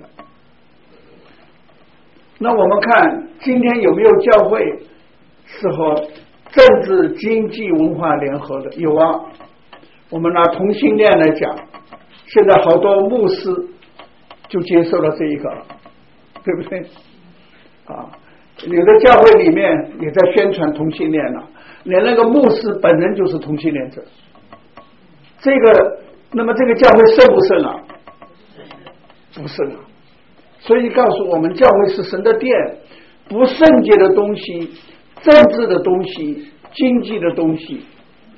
那我们看今天有没有教会是和政治、经济、文化联合的？有啊。我们拿同性恋来讲，现在好多牧师就接受了这一个了，对不对啊？有的教会里面也在宣传同性恋了，连那个牧师本人就是同性恋者。这个，那么这个教会圣不圣啊？不圣啊。所以告诉我们，教会是神的殿，不圣洁的东西、政治的东西、经济的东西、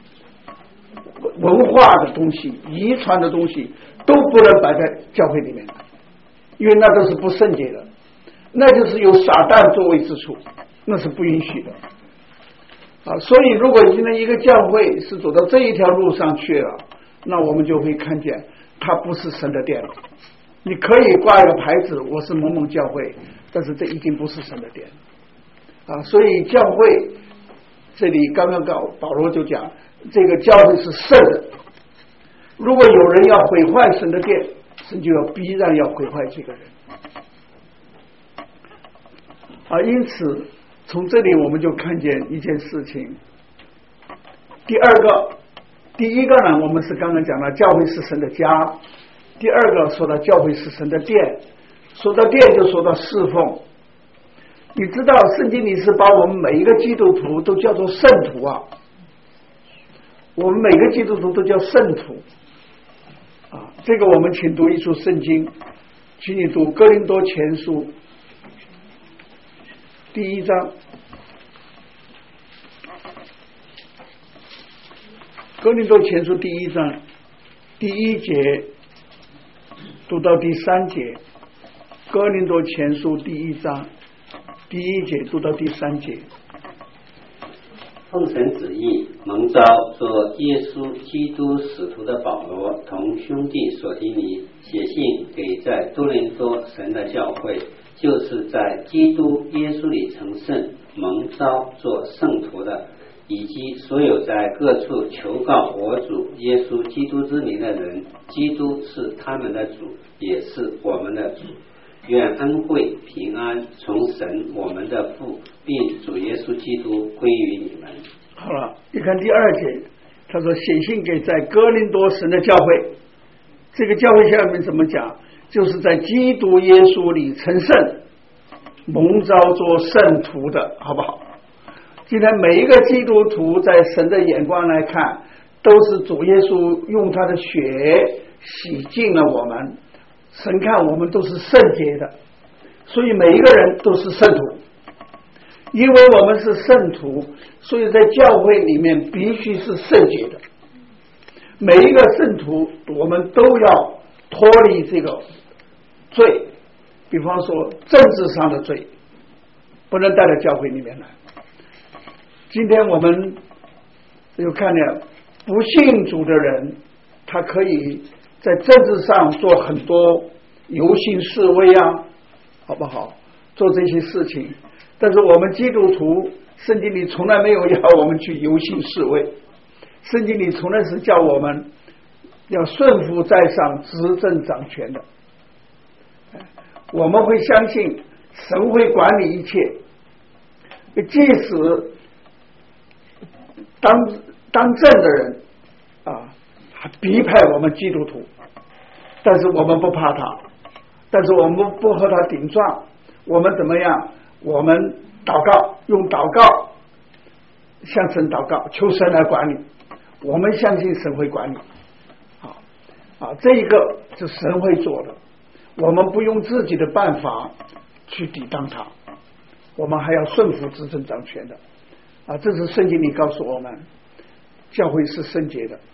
文化的东西、遗传的东西都不能摆在教会里面，因为那都是不圣洁的，那就是有撒旦作为之处，那是不允许的啊。所以如果今天一个教会是走到这一条路上去了，那我们就会看见它不是神的殿了。你可以挂一个牌子，我是某某教会，但是这已经不是神的殿啊。所以教会这里刚刚告保罗就讲，这个教会是圣的。如果有人要毁坏神的殿，神就要逼让要毁坏这个人啊。因此从这里我们就看见一件事情。第二个，第一个呢，我们是刚刚讲了，教会是神的家。第二个说到教会是神的殿，说到殿就说到侍奉。你知道圣经里是把我们每一个基督徒都叫做圣徒啊，我们每个基督徒都叫圣徒啊。这个我们请读一处圣经，请你读哥林多前书第一章，哥林多前书第一章第一节读到第三节，哥林多前书第一章第一节读到第三节。 奉神旨意蒙召做耶稣基督使徒的保罗，同兄弟所提尼写信给在多伦多神的教会，就是在基督耶稣里成圣蒙召做圣徒的，以及所有在各处求告我主耶稣基督之名的人。基督是他们的主，也是我们的主。愿恩惠平安从神我们的父并主耶稣基督归于你们。 好了，你看第二节，他说写信给在哥林多神的教会，这个教会下面怎么讲？就是在基督耶稣里成圣蒙召做圣徒的，好不好？今天每一个基督徒在神的眼光来看，都是主耶稣用他的血洗净了我们，神看我们都是圣洁的，所以每一个人都是圣徒。因为我们是圣徒，所以在教会里面必须是圣洁的。每一个圣徒我们都要脱离这个罪，比方说政治上的罪不能带到教会里面来。今天我们有看见不信主的人，他可以在政治上做很多游行示威啊，好不好？做这些事情，但是我们基督徒圣经里从来没有要我们去游行示威，圣经里从来是叫我们要顺服在上执政掌权的。我们会相信神会管理一切，即使当当政的人啊逼迫我们基督徒，但是我们不怕他，但是我们不和他顶撞，我们怎么样？我们祷告，用祷告向神祷告，求神来管理。我们相信神会管理。好， 啊，这一个是神会做的，我们不用自己的办法去抵挡它，我们还要顺服执政掌权的啊，这是圣经里告诉我们，教会是圣洁的。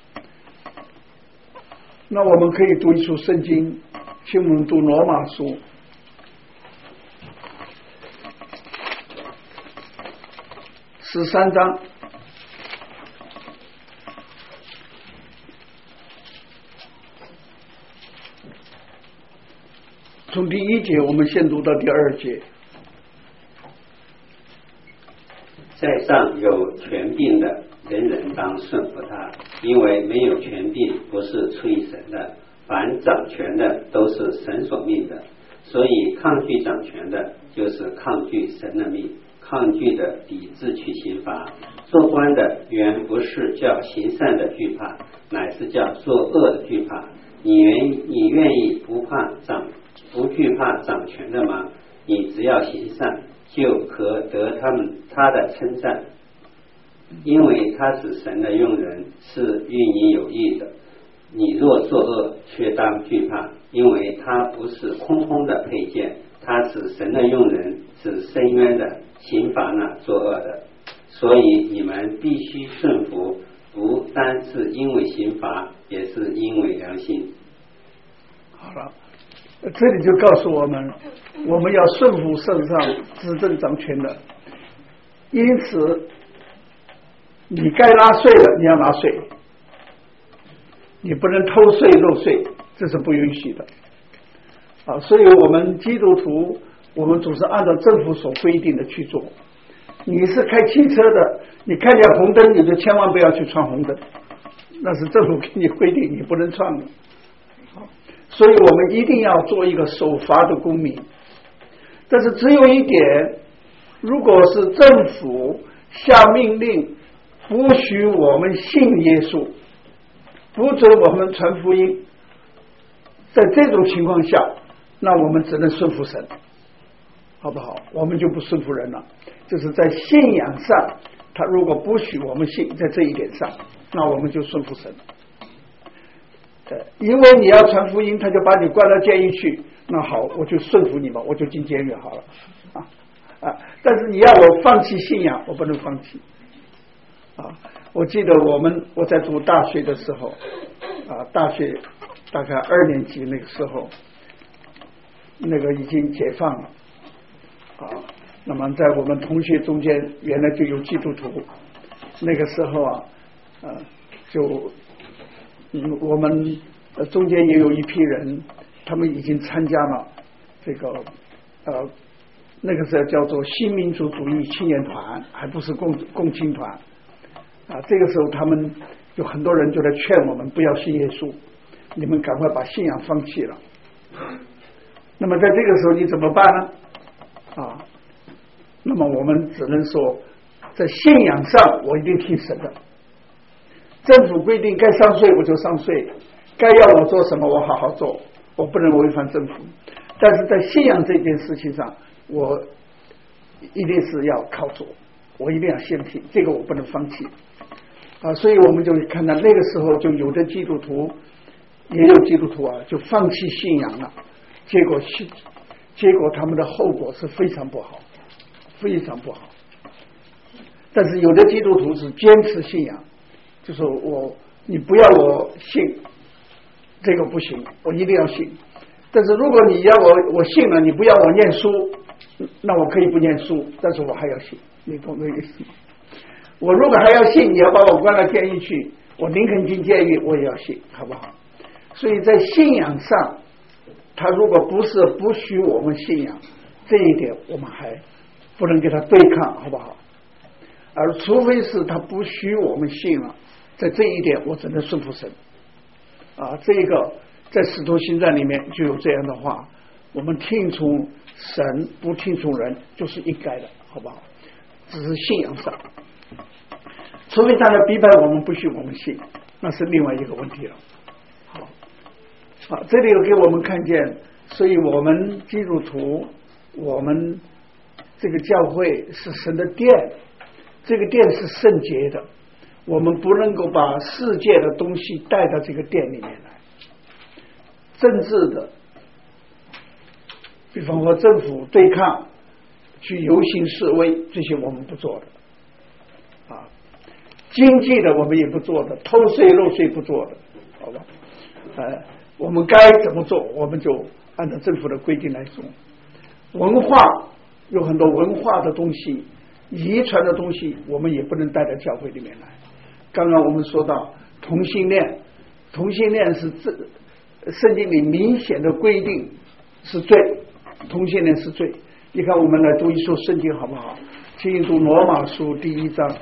那我们可以读一处圣经，请我们读罗马书十三章。从第一节我们先读到第二节。 在上有权柄的，人人当顺服他，因为没有权柄不是出于神的，凡掌权的都是神所命的，所以抗拒掌权的就是抗拒神的命，抗拒的抵制去刑罚。做官的原不是叫行善的惧怕，乃是叫作恶的惧怕。你愿你愿意不怕掌不惧怕掌权的吗？你只要行善，就可得他们他的称赞，因为他是神的用人，是与你有益的。你若作恶，却当惧怕，因为他不是空空的佩剑，他是神的用人，是深渊的，刑罚那作恶的。所以你们必须顺服，不单是因为刑罚，也是因为良心。 好了，这里就告诉我们，我们要顺服圣上执政掌权的，因此你该纳税的你要纳税，你不能偷税漏税，这是不允许的啊！所以我们基督徒，我们总是按照政府所规定的去做。你是开汽车的，你看见红灯你就千万不要去闯红灯，那是政府给你规定你不能闯的。所以我们一定要做一个守法的公民。但是只有一点，如果是政府下命令不许我们信耶稣，不准我们传福音，在这种情况下，那我们只能顺服神，好不好？我们就不顺服人了。就是在信仰上，他如果不许我们信，在这一点上，那我们就顺服神。对，因为你要传福音，他就把你关到监狱去，那好，我就顺服你吧，我就进监狱好了啊啊！但是你要我放弃信仰，我不能放弃啊！我记得我们我在读大学的时候啊，大学大概二年级那个时候，那个已经解放了啊。那么在我们同学中间，原来就有基督徒。那个时候啊，呃，就嗯，我们中间也有一批人，他们已经参加了这个呃，那个时候叫做新民主主义青年团，还不是共共青团啊。这个时候他们有很多人就来劝我们不要信耶稣，你们赶快把信仰放弃了。那么在这个时候你怎么办呢？啊？那么我们只能说，在信仰上我一定听神的，政府规定该上税我就上税，该要我做什么我好好做，我不能违反政府。但是在信仰这件事情上，我一定是要靠主，我一定要先听，这个我不能放弃啊！所以我们就看到那个时候，就有的基督徒也有基督徒啊，就放弃信仰了，结果结果他们的后果是非常不好。非常不好，但是有的基督徒是坚持信仰，就说我你不要我信，这个不行，我一定要信。但是如果你要我我信了，你不要我念书，那我可以不念书，但是我还要信，你懂这个意思吗？我如果还要信，你要把我关到监狱去，我宁肯进监狱，我也要信，好不好？所以在信仰上，他如果不是不许我们信仰，这一点我们还不能跟他对抗，好不好？而除非是他不许我们信了，在这一点我只能顺服神啊。这个在使徒行传里面就有这样的话，我们听从神不听从人就是应该的，好不好？只是信仰上，除非他来逼迫我们不许我们信，那是另外一个问题了。好，好，这里有给我们看见，所以我们基督徒，我们这个教会是神的殿，这个殿是圣洁的，我们不能够把世界的东西带到这个殿里面来， 政治的，比方说政府对抗，去游行示威，这些我们不做的啊。经济的我们也不做的，偷税漏税不做的，好吧？呃，我们该怎么做，我们就按照政府的规定来做。文化有很多文化的东西，遗传的东西，我们也不能带到教会里面来。刚刚我们说到同性恋，同性恋是这圣经里明显的规定是罪，同性恋是罪。你看，我们来读一书圣经好不好？请读罗马书第一章。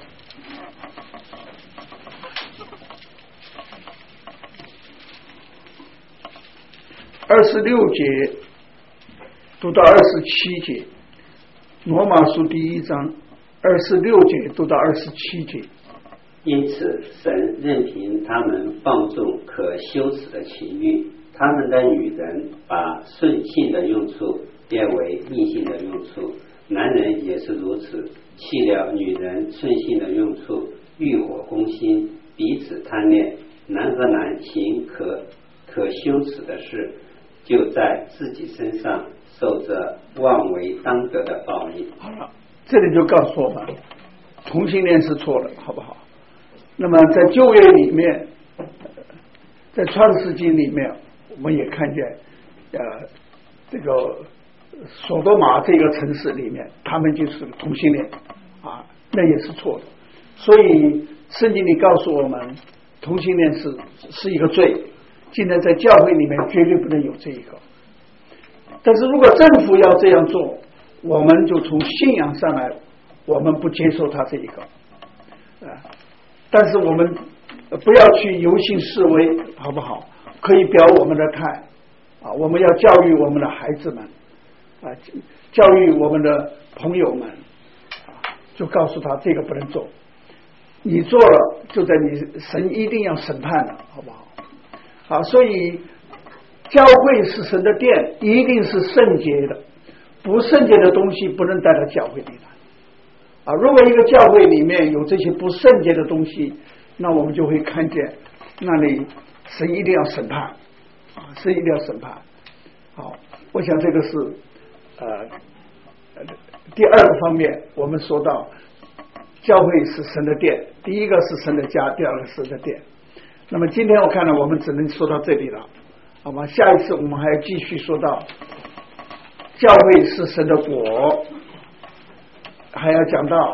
二十六节读到二十七节，罗马书第一章二十六节读到二十七节。 因此，神任凭他们放纵可羞耻的情欲，他们的女人把顺性的用处变为逆性的用处，男人也是如此，弃了女人顺性的用处，欲火攻心，彼此贪恋，男和男行可可羞耻的事，就在自己身上受着妄为当得的报应。 好了，这里就告诉我们，同性恋是错的，好不好？那么在旧约里面，在创世纪里面，我们也看见，呃，这个索多玛这个城市里面，他们就是同性恋啊，那也是错的。所以圣经里告诉我们，同性恋是是一个罪。今天在教会里面绝对不能有这一个。但是如果政府要这样做，我们就从信仰上来，我们不接受他这一个啊。但是我们不要去游行示威，好不好？可以表我们的态啊，我们要教育我们的孩子们啊，教育我们的朋友们啊，就告诉他这个不能做，你做了就在你神一定要审判的，好不好？啊，所以教会是神的殿，一定是圣洁的，不圣洁的东西不能带到教会里来。啊，如果一个教会里面有这些不圣洁的东西，那我们就会看见那里神一定要审判啊，神一定要审判。好，我想这个是呃第二个方面，我们说到教会是神的殿，第一个是神的家，第二个是神的殿。那么今天我看了，我们只能说到这里了，好吧？下一次我们还要继续说到教会是神的国，还要讲到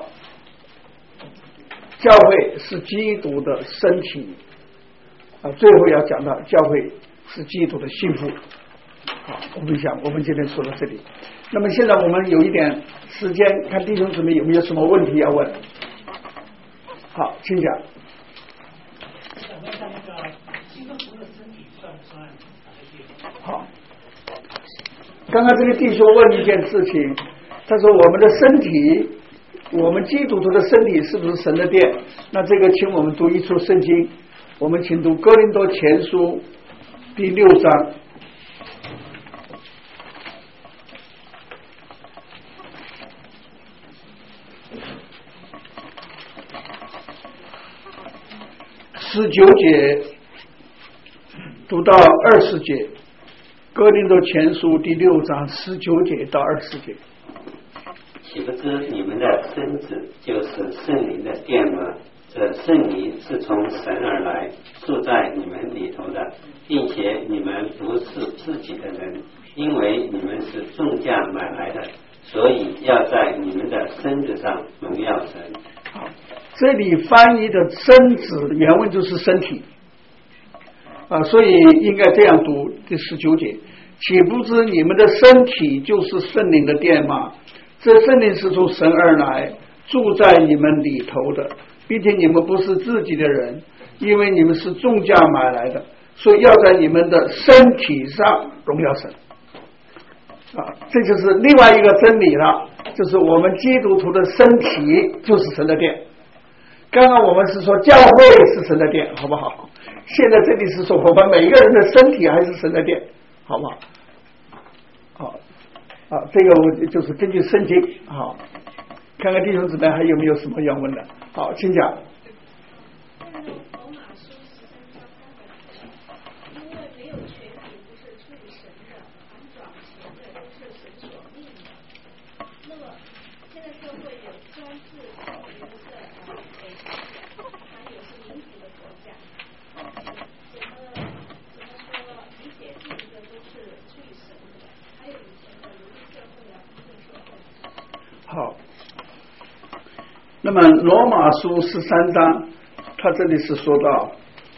教会是基督的身体啊，最后要讲到教会是基督的幸福。好，我们想我们今天说到这里。那么现在我们有一点时间，看弟兄姊妹有没有什么问题要问。好，请讲。好，刚刚这个弟兄问一件事情，他说我们的身体，我们基督徒的身体是不是神的殿？那这个请我们读一处圣经，我们请读哥林多前书第六章。十九节读到二十节，哥林多前书第六章十九节到二十节。 岂不知你们的身子就是圣灵的殿吗？这圣灵是从神而来，住在你们里头的，并且你们不是自己的人，因为你们是重价买来的，所以要在你们的身子上荣耀神。 好，这里翻译的身子原文就是身体啊，所以应该这样读第十九节：岂不知你们的身体就是圣灵的殿吗？这圣灵是从神而来，住在你们里头的，并且你们不是自己的人，因为你们是重价买来的，所以要在你们的身体上荣耀神啊，这就是另外一个真理了，就是我们基督徒的身体就是神的殿。刚刚我们是说教会是神的殿，好不好？现在这里是说我们每个人的身体还是神的殿，好不好？好啊，这个我就是根据圣经，好，看看弟兄姊妹还有没有什么要问的。好，请讲。 罗马书十三章三百节，因为没有权柄不是那么罗马书十三章，他这里是说到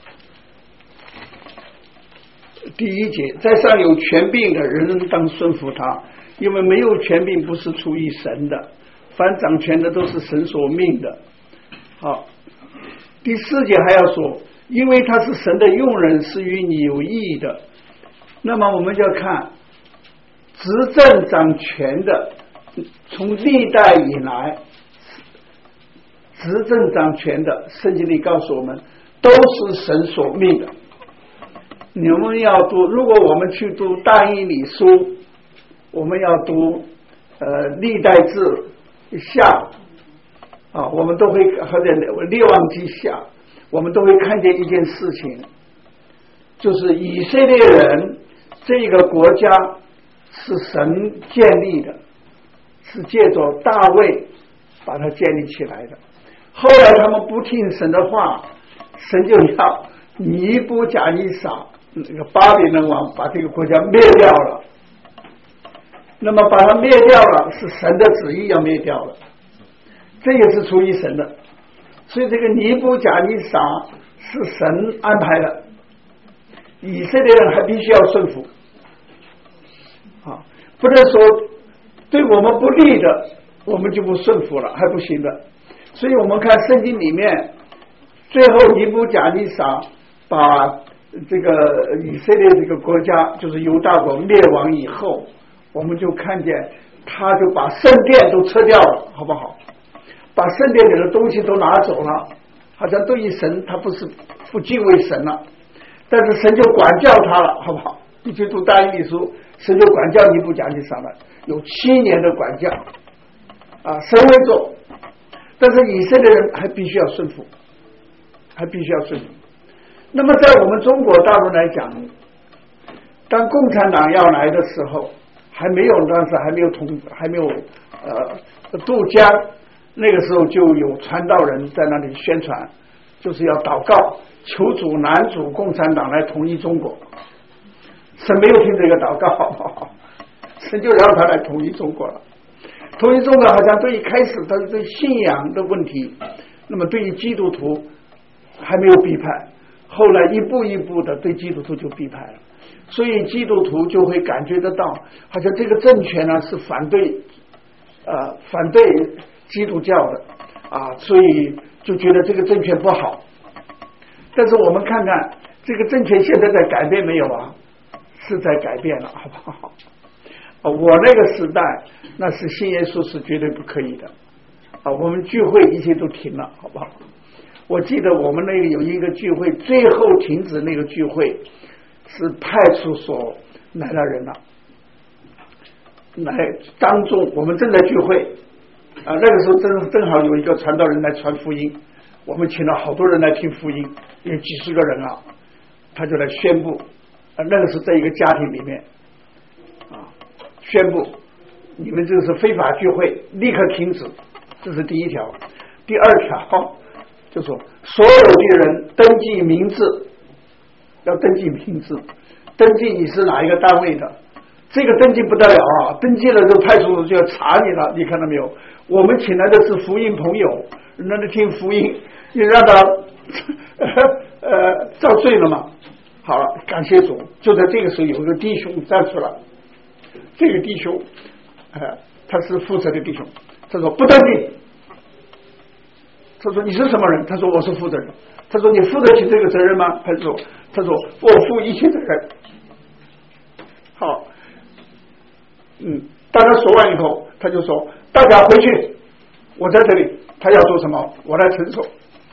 第一节，在上有权柄的人人当顺服他，因为没有权柄不是出于神的，凡掌权的都是神所命的。好，第四节还要说，因为他是神的用人，是与你有益的。那么我们就要看执政掌权的，从历代以来执政掌权的，圣经里告诉我们都是神所命的。你们要读，如果我们去读但以理书，我们要读呃历代志下啊，我们都会或者列王记下，我们都会看见一件事情，就是以色列人这个国家是神建立的，是借着大卫把它建立起来的。后来他们不听神的话，神就要尼布甲尼撒那个巴比伦王把这个国家灭掉了。那么把它灭掉了，是神的旨意要灭掉了，这也是出于神的。所以这个尼布甲尼撒是神安排的，以色列人还必须要顺服啊，不能说对我们不利的我们就不顺服了，还不行的。所以我们看圣经里面，最后尼布甲尼撒把这个以色列这个国家，就是犹大国灭亡以后，我们就看见他就把圣殿都撤掉了，好不好？把圣殿里的东西都拿走了，好像对于神他不是不敬畏神了，但是神就管教他了，好不好？你去读但以理书，神就管教尼布甲尼撒了，有七年的管教啊，神会做，但是以色列人还必须要顺服，还必须要顺服。那么在我们中国大陆来讲，当共产党要来的时候，还没有，当时还没有统，还没有呃渡江，那个时候就有传道人在那里宣传，就是要祷告，求主拦阻共产党来统一中国。神没有听这个祷告，好不好？神就让他来统一中国了。统一中国好像对于开始他对信仰的问题，那么对于基督徒还没有批判，后来一步一步的对基督徒就批判了，所以基督徒就会感觉得到，好像这个政权呢是反对呃反对基督教的啊，所以就觉得这个政权不好。但是我们看看这个政权现在在改变没有啊？是在改变了，好不好？啊，我那个时代那是信耶稣是绝对不可以的啊，我们聚会一切都停了，好不好？我记得我们那个有一个聚会，最后停止那个聚会是派出所来了人了，来当众我们正在聚会啊，那个时候正正好有一个传道人来传福音，我们请了好多人来听福音，有几十个人啊，他就来宣布啊，那个是在一个家庭里面啊，宣布你们这个是非法聚会，立刻停止，这是第一条。第二条就说所有的人登记名字，要登记名字，登记你是哪一个单位的，这个登记不得了啊！登记了之后派出所就要查你了，你看到没有？我们请来的是福音朋友，让他听福音，你让他呃遭罪了嘛？好了，感谢主！就在这个时候，有一个弟兄站出来，这个弟兄，呃，他是负责的弟兄，他说不登记。他说你是什么人？他说我是负责人。他说你负得起这个责任吗？他说他说我负一切责任。好，嗯，当他说完以后，他就说大家回去，我在这里，他要做什么我来承受。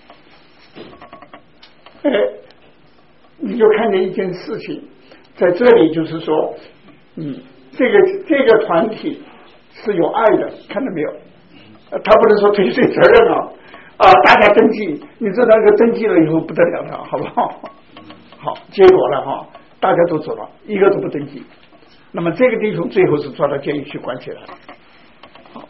哎，你就看见一件事情，在这里就是说，嗯，这个这个团体是有爱的，看到没有？他不能说推卸责任啊。啊！大家登记，你知道那个登记了以后不得了了，好不好？好，结果了哈，大家都走了，一个都不登记。那么这个弟兄最后是抓到监狱去关起来了。好，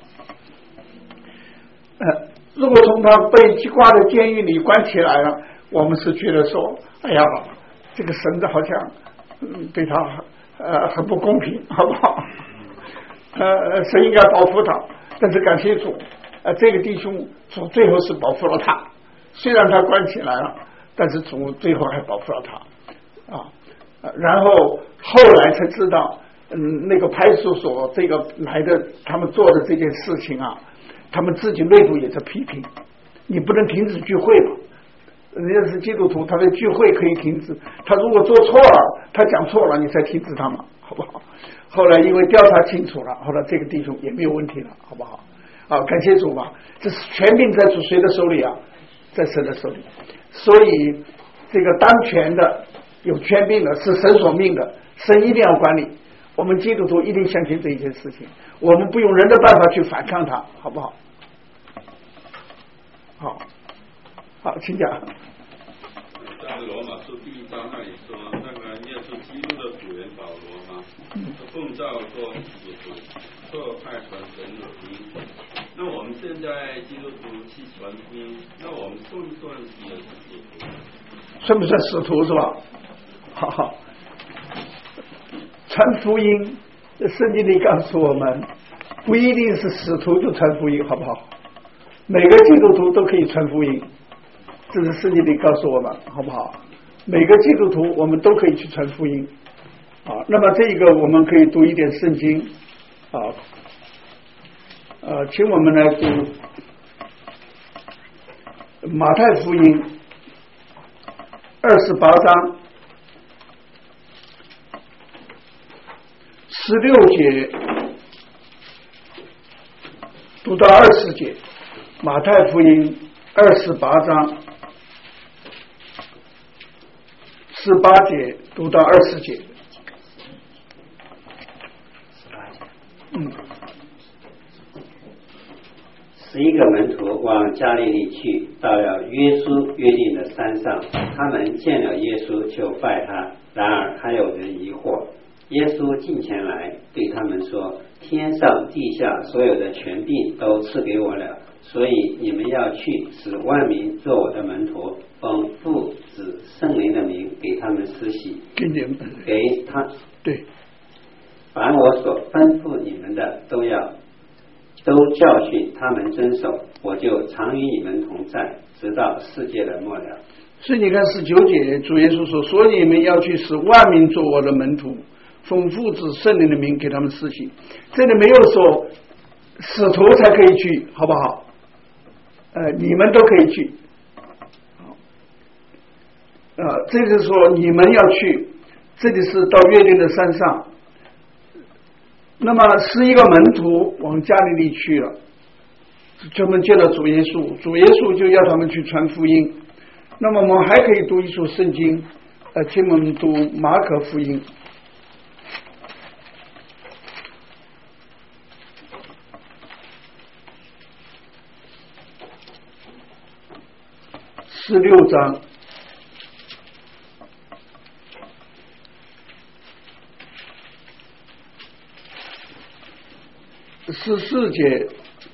呃，如果从他被挂在监狱里关起来了，我们是觉得说，哎呀，这个神的好像嗯对他呃很不公平，好不好？呃，神应该保护他，但是感谢主。 呃，这个弟兄主最后是保护了他，虽然他关起来了，但是主最后还保护了他啊。然后后来才知道，嗯，那个派出所这个来的他们做的这件事情啊，他们自己内部也在批评，你不能停止聚会嘛。人家是基督徒，他的聚会可以停止，他如果做错了，他讲错了，你才停止他嘛，好不好？后来因为调查清楚了，后来这个弟兄也没有问题了，好不好？啊，感谢主吧，这是权柄在主谁的手里啊？在神的手里。所以这个当权的有权柄的是神所命的，神一定要管理。我们基督徒一定相信这一件事情，我们不用人的办法去反抗他，好不好？好，好，请讲。 在罗马书第一章那里说，那个耶稣基督的主人保罗嘛，他奉召做基督徒，做派传神的福音。那我们现在基督徒去传福音，那我们算不算是使徒？ 算不算使徒是吧？好好，传福音，圣经里告诉我们，不一定是使徒就传福音，好不好？每个基督徒都可以传福音。这是圣经里告诉我们，好不好？每个基督徒我们都可以去传福音啊。那么这个我们可以读一点圣经啊，呃，请我们来读马太福音二十八章十六节读到二十节，马太福音二十八章十八节读到二十节。嗯， 十一个门徒往加利利去，到了约书约定的山上，他们见了耶稣就拜他。然而还有人疑惑。耶稣近前来对他们说：天上地下所有的权柄都赐给我了，所以你们要去，使万民做我的门徒，奉父子圣灵的名给他们施洗， 给你们给他对， 凡我所吩咐你们的，都要都教训他们遵守，我就常与你们同在，直到世界的末了。 所以你看十九节，主耶稣说：所以你们要去，使万民做我的门徒，奉父子圣灵的名给他们施洗。这里没有说使徒才可以去，好不好？呃，你们都可以去。呃，这就是说你们要去，这里是到约定的山上。那么十一个门徒往加利利去了，专门见到主耶稣，主耶稣就要他们去传福音。那么我们还可以读一处圣经，呃，请我们读马可福音十六章十四节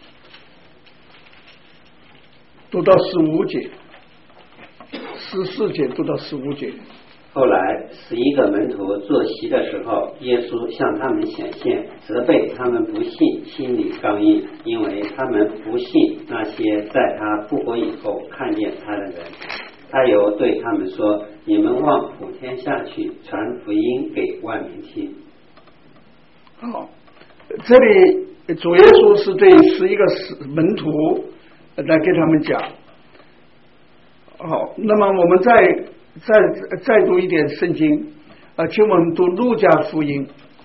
读到十五节，十四节读到十五节。 后来十一个门徒坐席的时候，耶稣向他们显现，责备他们不信，心里刚硬，因为他们不信那些在他复活以后看见他的人。他又对他们说：你们往普天下去，传福音给万民听。 好，这里主耶稣是对十一个门徒来给他们讲。好，那么我们再再再读一点圣经啊，请我们读路加福音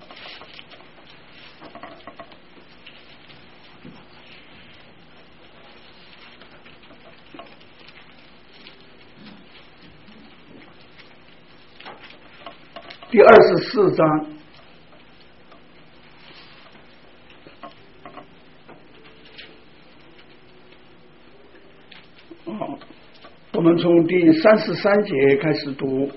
第二十四章。哦，我们从第三十三节开始读。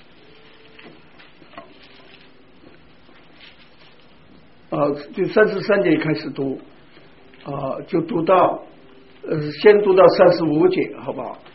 呃，第三十三节开始读，啊、呃，就读到，呃，先读到三十五节，好不好？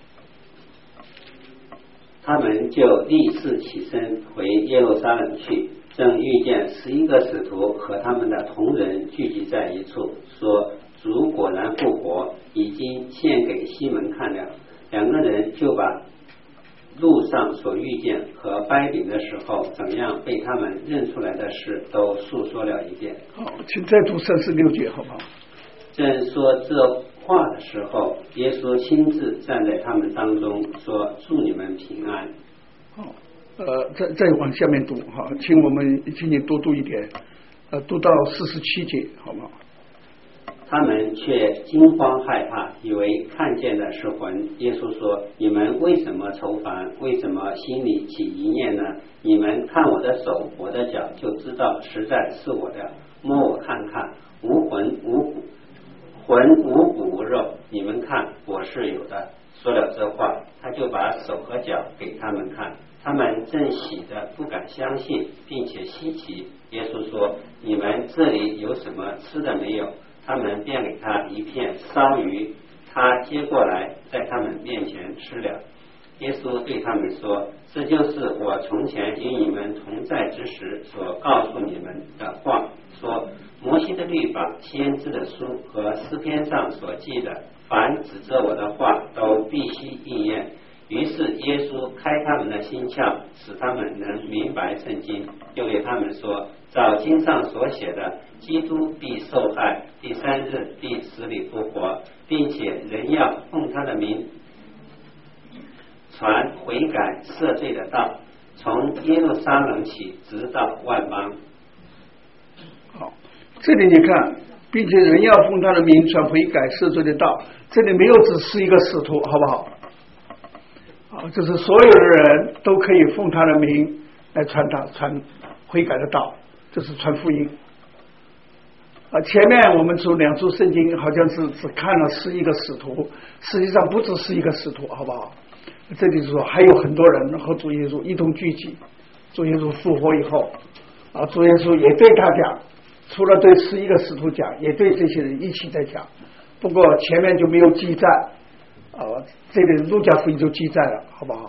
他们就立誓起身回耶路撒冷去，正遇见十一个使徒和他们的同人聚集在一处，说： 主果然复活，已经献给西门看了。两个人就把路上所遇见和掰饼的时候怎样被他们认出来的事都述说了一遍。 好，请再读三十六节好不好？ 正说这话的时候，耶稣亲自站在他们当中，说：“祝你们平安。” 好，呃，再再往下面读哈，请我们请你多读一点，呃，读到四十七节好不好？ 他们却惊慌害怕，以为看见的是魂。耶稣说：“你们为什么愁烦？为什么心里起疑念呢？你们看我的手，我的脚，就知道实在是我的。摸我看看，无魂无骨，魂无骨无肉。你们看，我是有的。”说了这话，他就把手和脚给他们看。他们正喜得不敢相信，并且稀奇。耶稣说：“你们这里有什么吃的没有？”他们便给他一片烧鱼，他接过来，在他们面前吃了。耶稣对他们说：“这就是我从前与你们同在之时所告诉你们的话，说摩西的律法、先知的书和诗篇上所记的，凡指着我的话，都必须应验。”于是耶稣开他们的心窍，使他们能明白圣经，又对他们说：“照经上所写的，基督必受害，第三日必死里复活，并且人要奉他的名传悔改赦罪的道，从耶路撒冷起，直到万邦。” 好，这里你看，并且人要奉他的名传悔改赦罪的道，这里没有只是一个使徒，好不好？啊，就是所有的人都可以奉他的名来传他传悔改的道，这是传福音。啊，前面我们读两处圣经，好像是只看了十一个使徒，实际上不只是一个使徒，好不好？这里说还有很多人和主耶稣一同聚集，主耶稣复活以后，啊，主耶稣也对他讲，除了对十一个使徒讲，也对这些人一起在讲。不过前面就没有记载。啊，这个路加福音就记载了，好不好？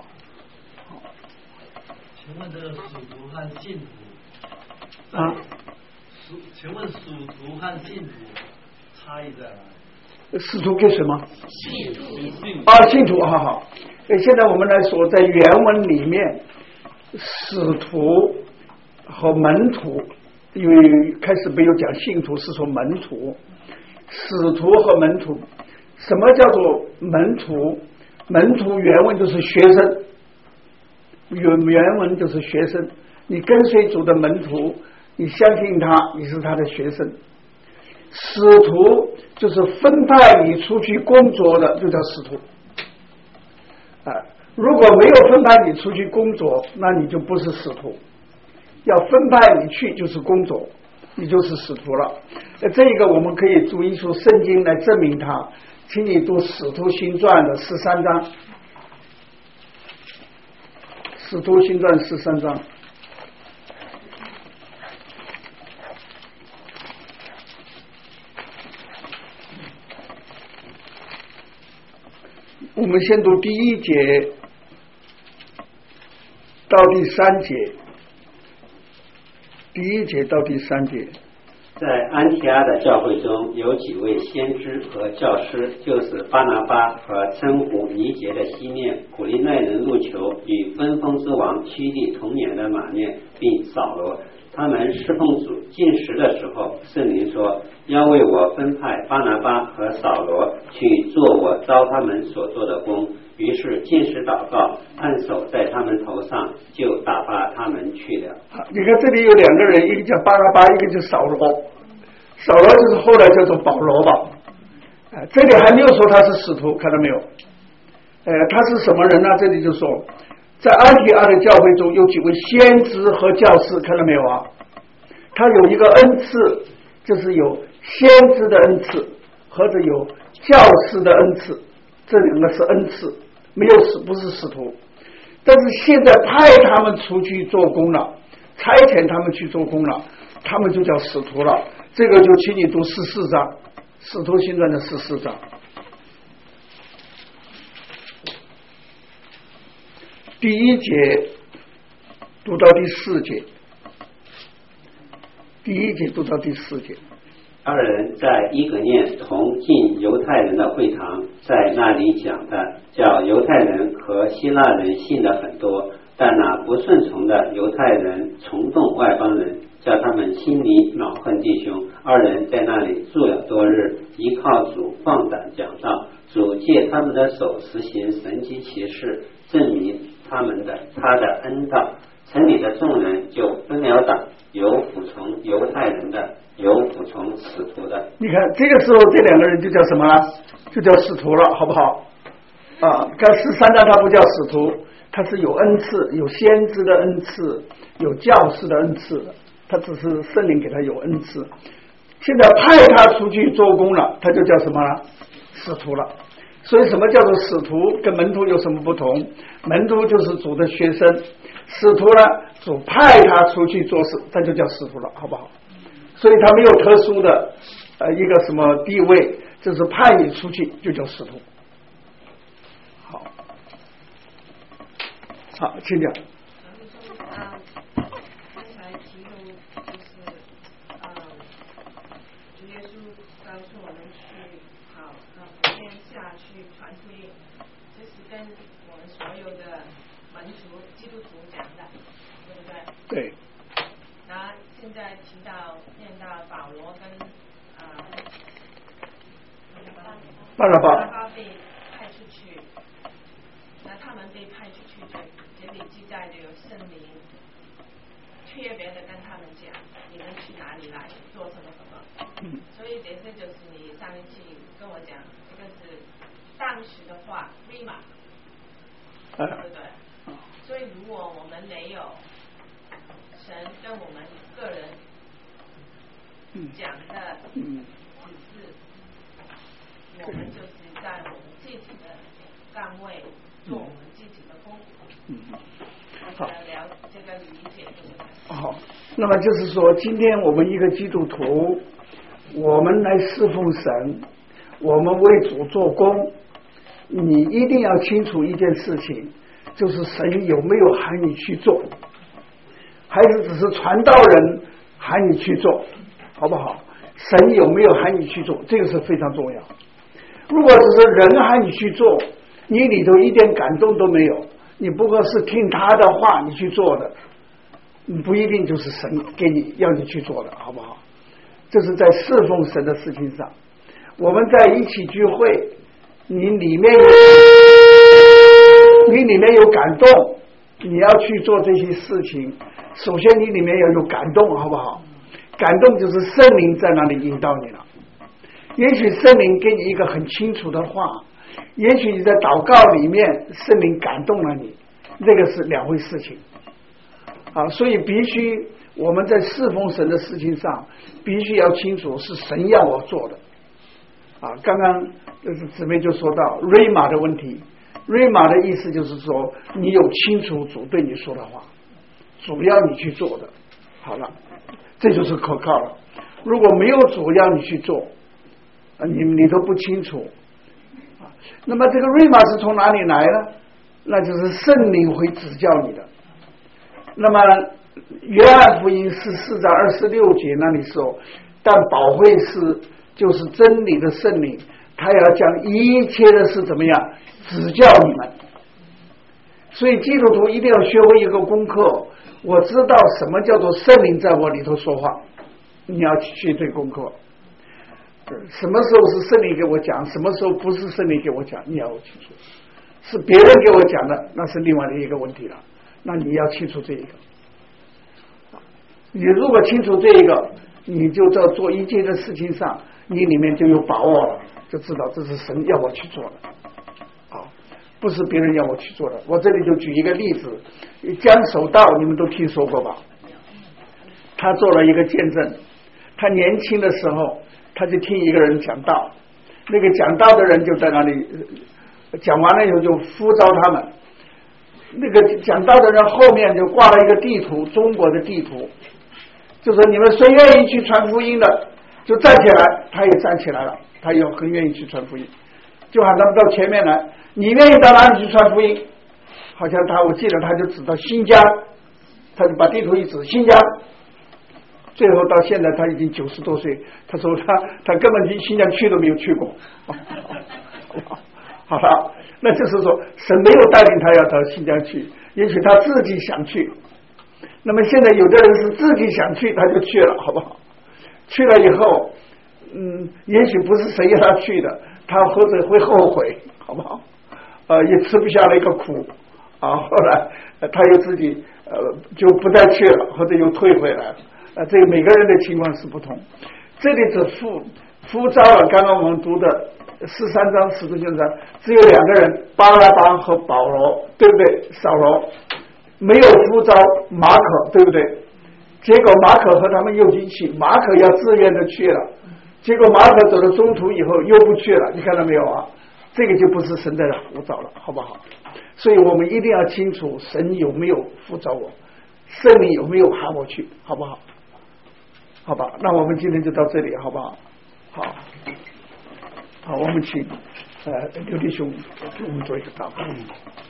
请问这个使徒和信徒啊？ 属，请问使徒和信徒差异在哪里？ 使徒跟什么？ 信徒。 啊，信徒，好好。现在我们来说，在原文里面，使徒和门徒，因为开始没有讲信徒，是说门徒，使徒和门徒。什么叫做门徒？门徒原文就是学生，原原文就是学生。你跟随主的门徒，你相信他，你是他的学生。使徒就是分派你出去工作的，就叫使徒。啊，如果没有分派你出去工作，那你就不是使徒。要分派你去，就是工作，你就是使徒了。这个我们可以读一处圣经来证明它。请你读《使徒行传》的十三章，《使徒行传》十三章。我们先读第一节到第三节，第一节到第三节。 在安提阿的教会中有几位先知和教师，就是巴拿巴和称呼尼结的西面、古利奈人路求与分封之王屈利同年的马面，并扫罗。他们侍奉主进食的时候，圣灵说要为我分派巴拿巴和扫罗去做我召他们所做的工。于是进食祷告，按手在他们头上，就打发他们去了。 你看这里有两个人，一个叫巴拿巴，一个叫扫罗。扫罗就是后来叫做保罗吧。呃、这里还没有说他是使徒，看到没有？呃，他是什么人呢？这里就说在安提阿的教会中有几位先知和教师，看到没有啊？他有一个恩赐，就是有先知的恩赐或者有教师的恩赐，这两个是恩赐，没有使不是使徒。但是现在派他们出去做工了，差遣他们去做工了，他们就叫使徒了。这个就请你读十四章，《使徒行传》的十四章，第一节读到第四节，第一节读到第四节。 二人在伊格念同进犹太人的会堂，在那里讲的，叫犹太人和希腊人信的很多，但那不顺从的犹太人从动外邦人，叫他们心里恼恨弟兄。二人在那里住了多日，依靠主放胆讲道，主借他们的手实行神迹奇事，证明他们的他的恩道。城里的众人就分了党，有服从犹太人的，有服从使徒的。 你看这个时候这两个人就叫什么了？就叫使徒了，好不好？啊，看十三章他不叫使徒，他是有恩赐，有先知的恩赐，有教师的恩赐的，他只是圣灵给他有恩赐。现在派他出去做工了，他就叫什么了？使徒了。所以什么叫做使徒？跟门徒有什么不同？门徒就是主的学生，使徒呢，主派他出去做事，他就叫使徒了，好不好？所以他没有特殊的呃一个什么地位，就是派你出去就叫使徒。好，好，请讲。对。 然后现在提到念到保罗跟啊巴拿巴巴拿巴被派出去，那他们被派出去，这里记载的有圣灵特别的跟他们讲，你们去哪里来做什么什么。嗯、所以这这就是你上一期跟我讲，这个是当时的话 ，rima， 对不对？嗯、所以如果我们没有神跟我们个人讲的指示，我们就是在我们自己的岗位做我们自己的工作。嗯，好，聊这个理解就是好。那么就是说，今天我们一个基督徒，我们来侍奉神，我们为主做工，你一定要清楚一件事情，就是神有没有喊你去做。还是只是传道人喊你去做，好不好？神有没有喊你去做，这个是非常重要。如果只是人喊你去做，你里头一点感动都没有，你不过是听他的话你去做的，不一定就是神给你要你去做的，好不好？这是在侍奉神的事情上。我们在一起聚会，你里面有你里面有感动，你要去做这些事情，首先你里面要有感动，好不好？感动就是圣灵在那里引导你了。也许圣灵给你一个很清楚的话，也许你在祷告里面圣灵感动了你，这个是两回事情啊。所以必须我们在侍奉神的事情上必须要清楚是神要我做的啊。刚刚就是姊妹就说到瑞玛的问题，瑞玛的意思就是说你有清楚主对你说的话，主要你去做的，好了，这就是可靠了。如果没有主要你去做，你你都不清楚，那么这个瑞玛是从哪里来呢？那就是圣灵会指教你的。那么约翰福音十四章二十六节那里说，但保惠师就是真理的圣灵，他要将一切的事怎么样指教你们。所以基督徒一定要学会一个功课，我知道什么叫做圣灵在我里头说话，你要去学这个功课。什么时候是圣灵给我讲，什么时候不是圣灵给我讲，你要清楚。是别人给我讲的，那是另外的一个问题了，那你要清楚这一个。你如果清楚这一个，你就在做一切的事情上，你里面就有把握了，就知道这是神要我去做的啊，不是别人要我去做的。我这里就举一个例子，江守道你们都听说过吧？他做了一个见证，他年轻的时候他就听一个人讲道，那个讲道的人就在那里讲完了以后就呼召他们，那个讲道的人后面就挂了一个地图，中国的地图，就说你们谁愿意去传福音的就站起来，他也站起来了，他也很愿意去传福音，就喊他们到前面来，你愿意到哪里去传福音？好像他我记得他就指到新疆，他就把地图一指新疆， 最后到现在他已经九十多岁，他说他他根本新疆去都没有去过。好了，那就是说神没有带领他要到新疆去，也许他自己想去。那么现在有的人是自己想去他就去了，好不好？去了以后，嗯，也许不是谁让他去的，他或者会后悔，好不好？呃，也吃不下了一个苦啊，后来、呃、他又自己呃就不再去了，或者又退回来了。呃，这个每个人的情况是不同。这里只呼呼召了刚刚我们读的十三章使徒行传，只有两个人，巴拉巴和保罗，对不对？扫罗没有呼召马可，对不对？结果马可和他们又一起，马可要自愿的去了，结果马可走到中途以后又不去了，你看到没有啊？这个就不是神的呼召了，好不好？所以我们一定要清楚神有没有呼召我，圣灵有没有喊我去，好不好？好吧，那我们今天就到这里，好不好？好，好，我们请呃刘弟兄给我们做一个祷告。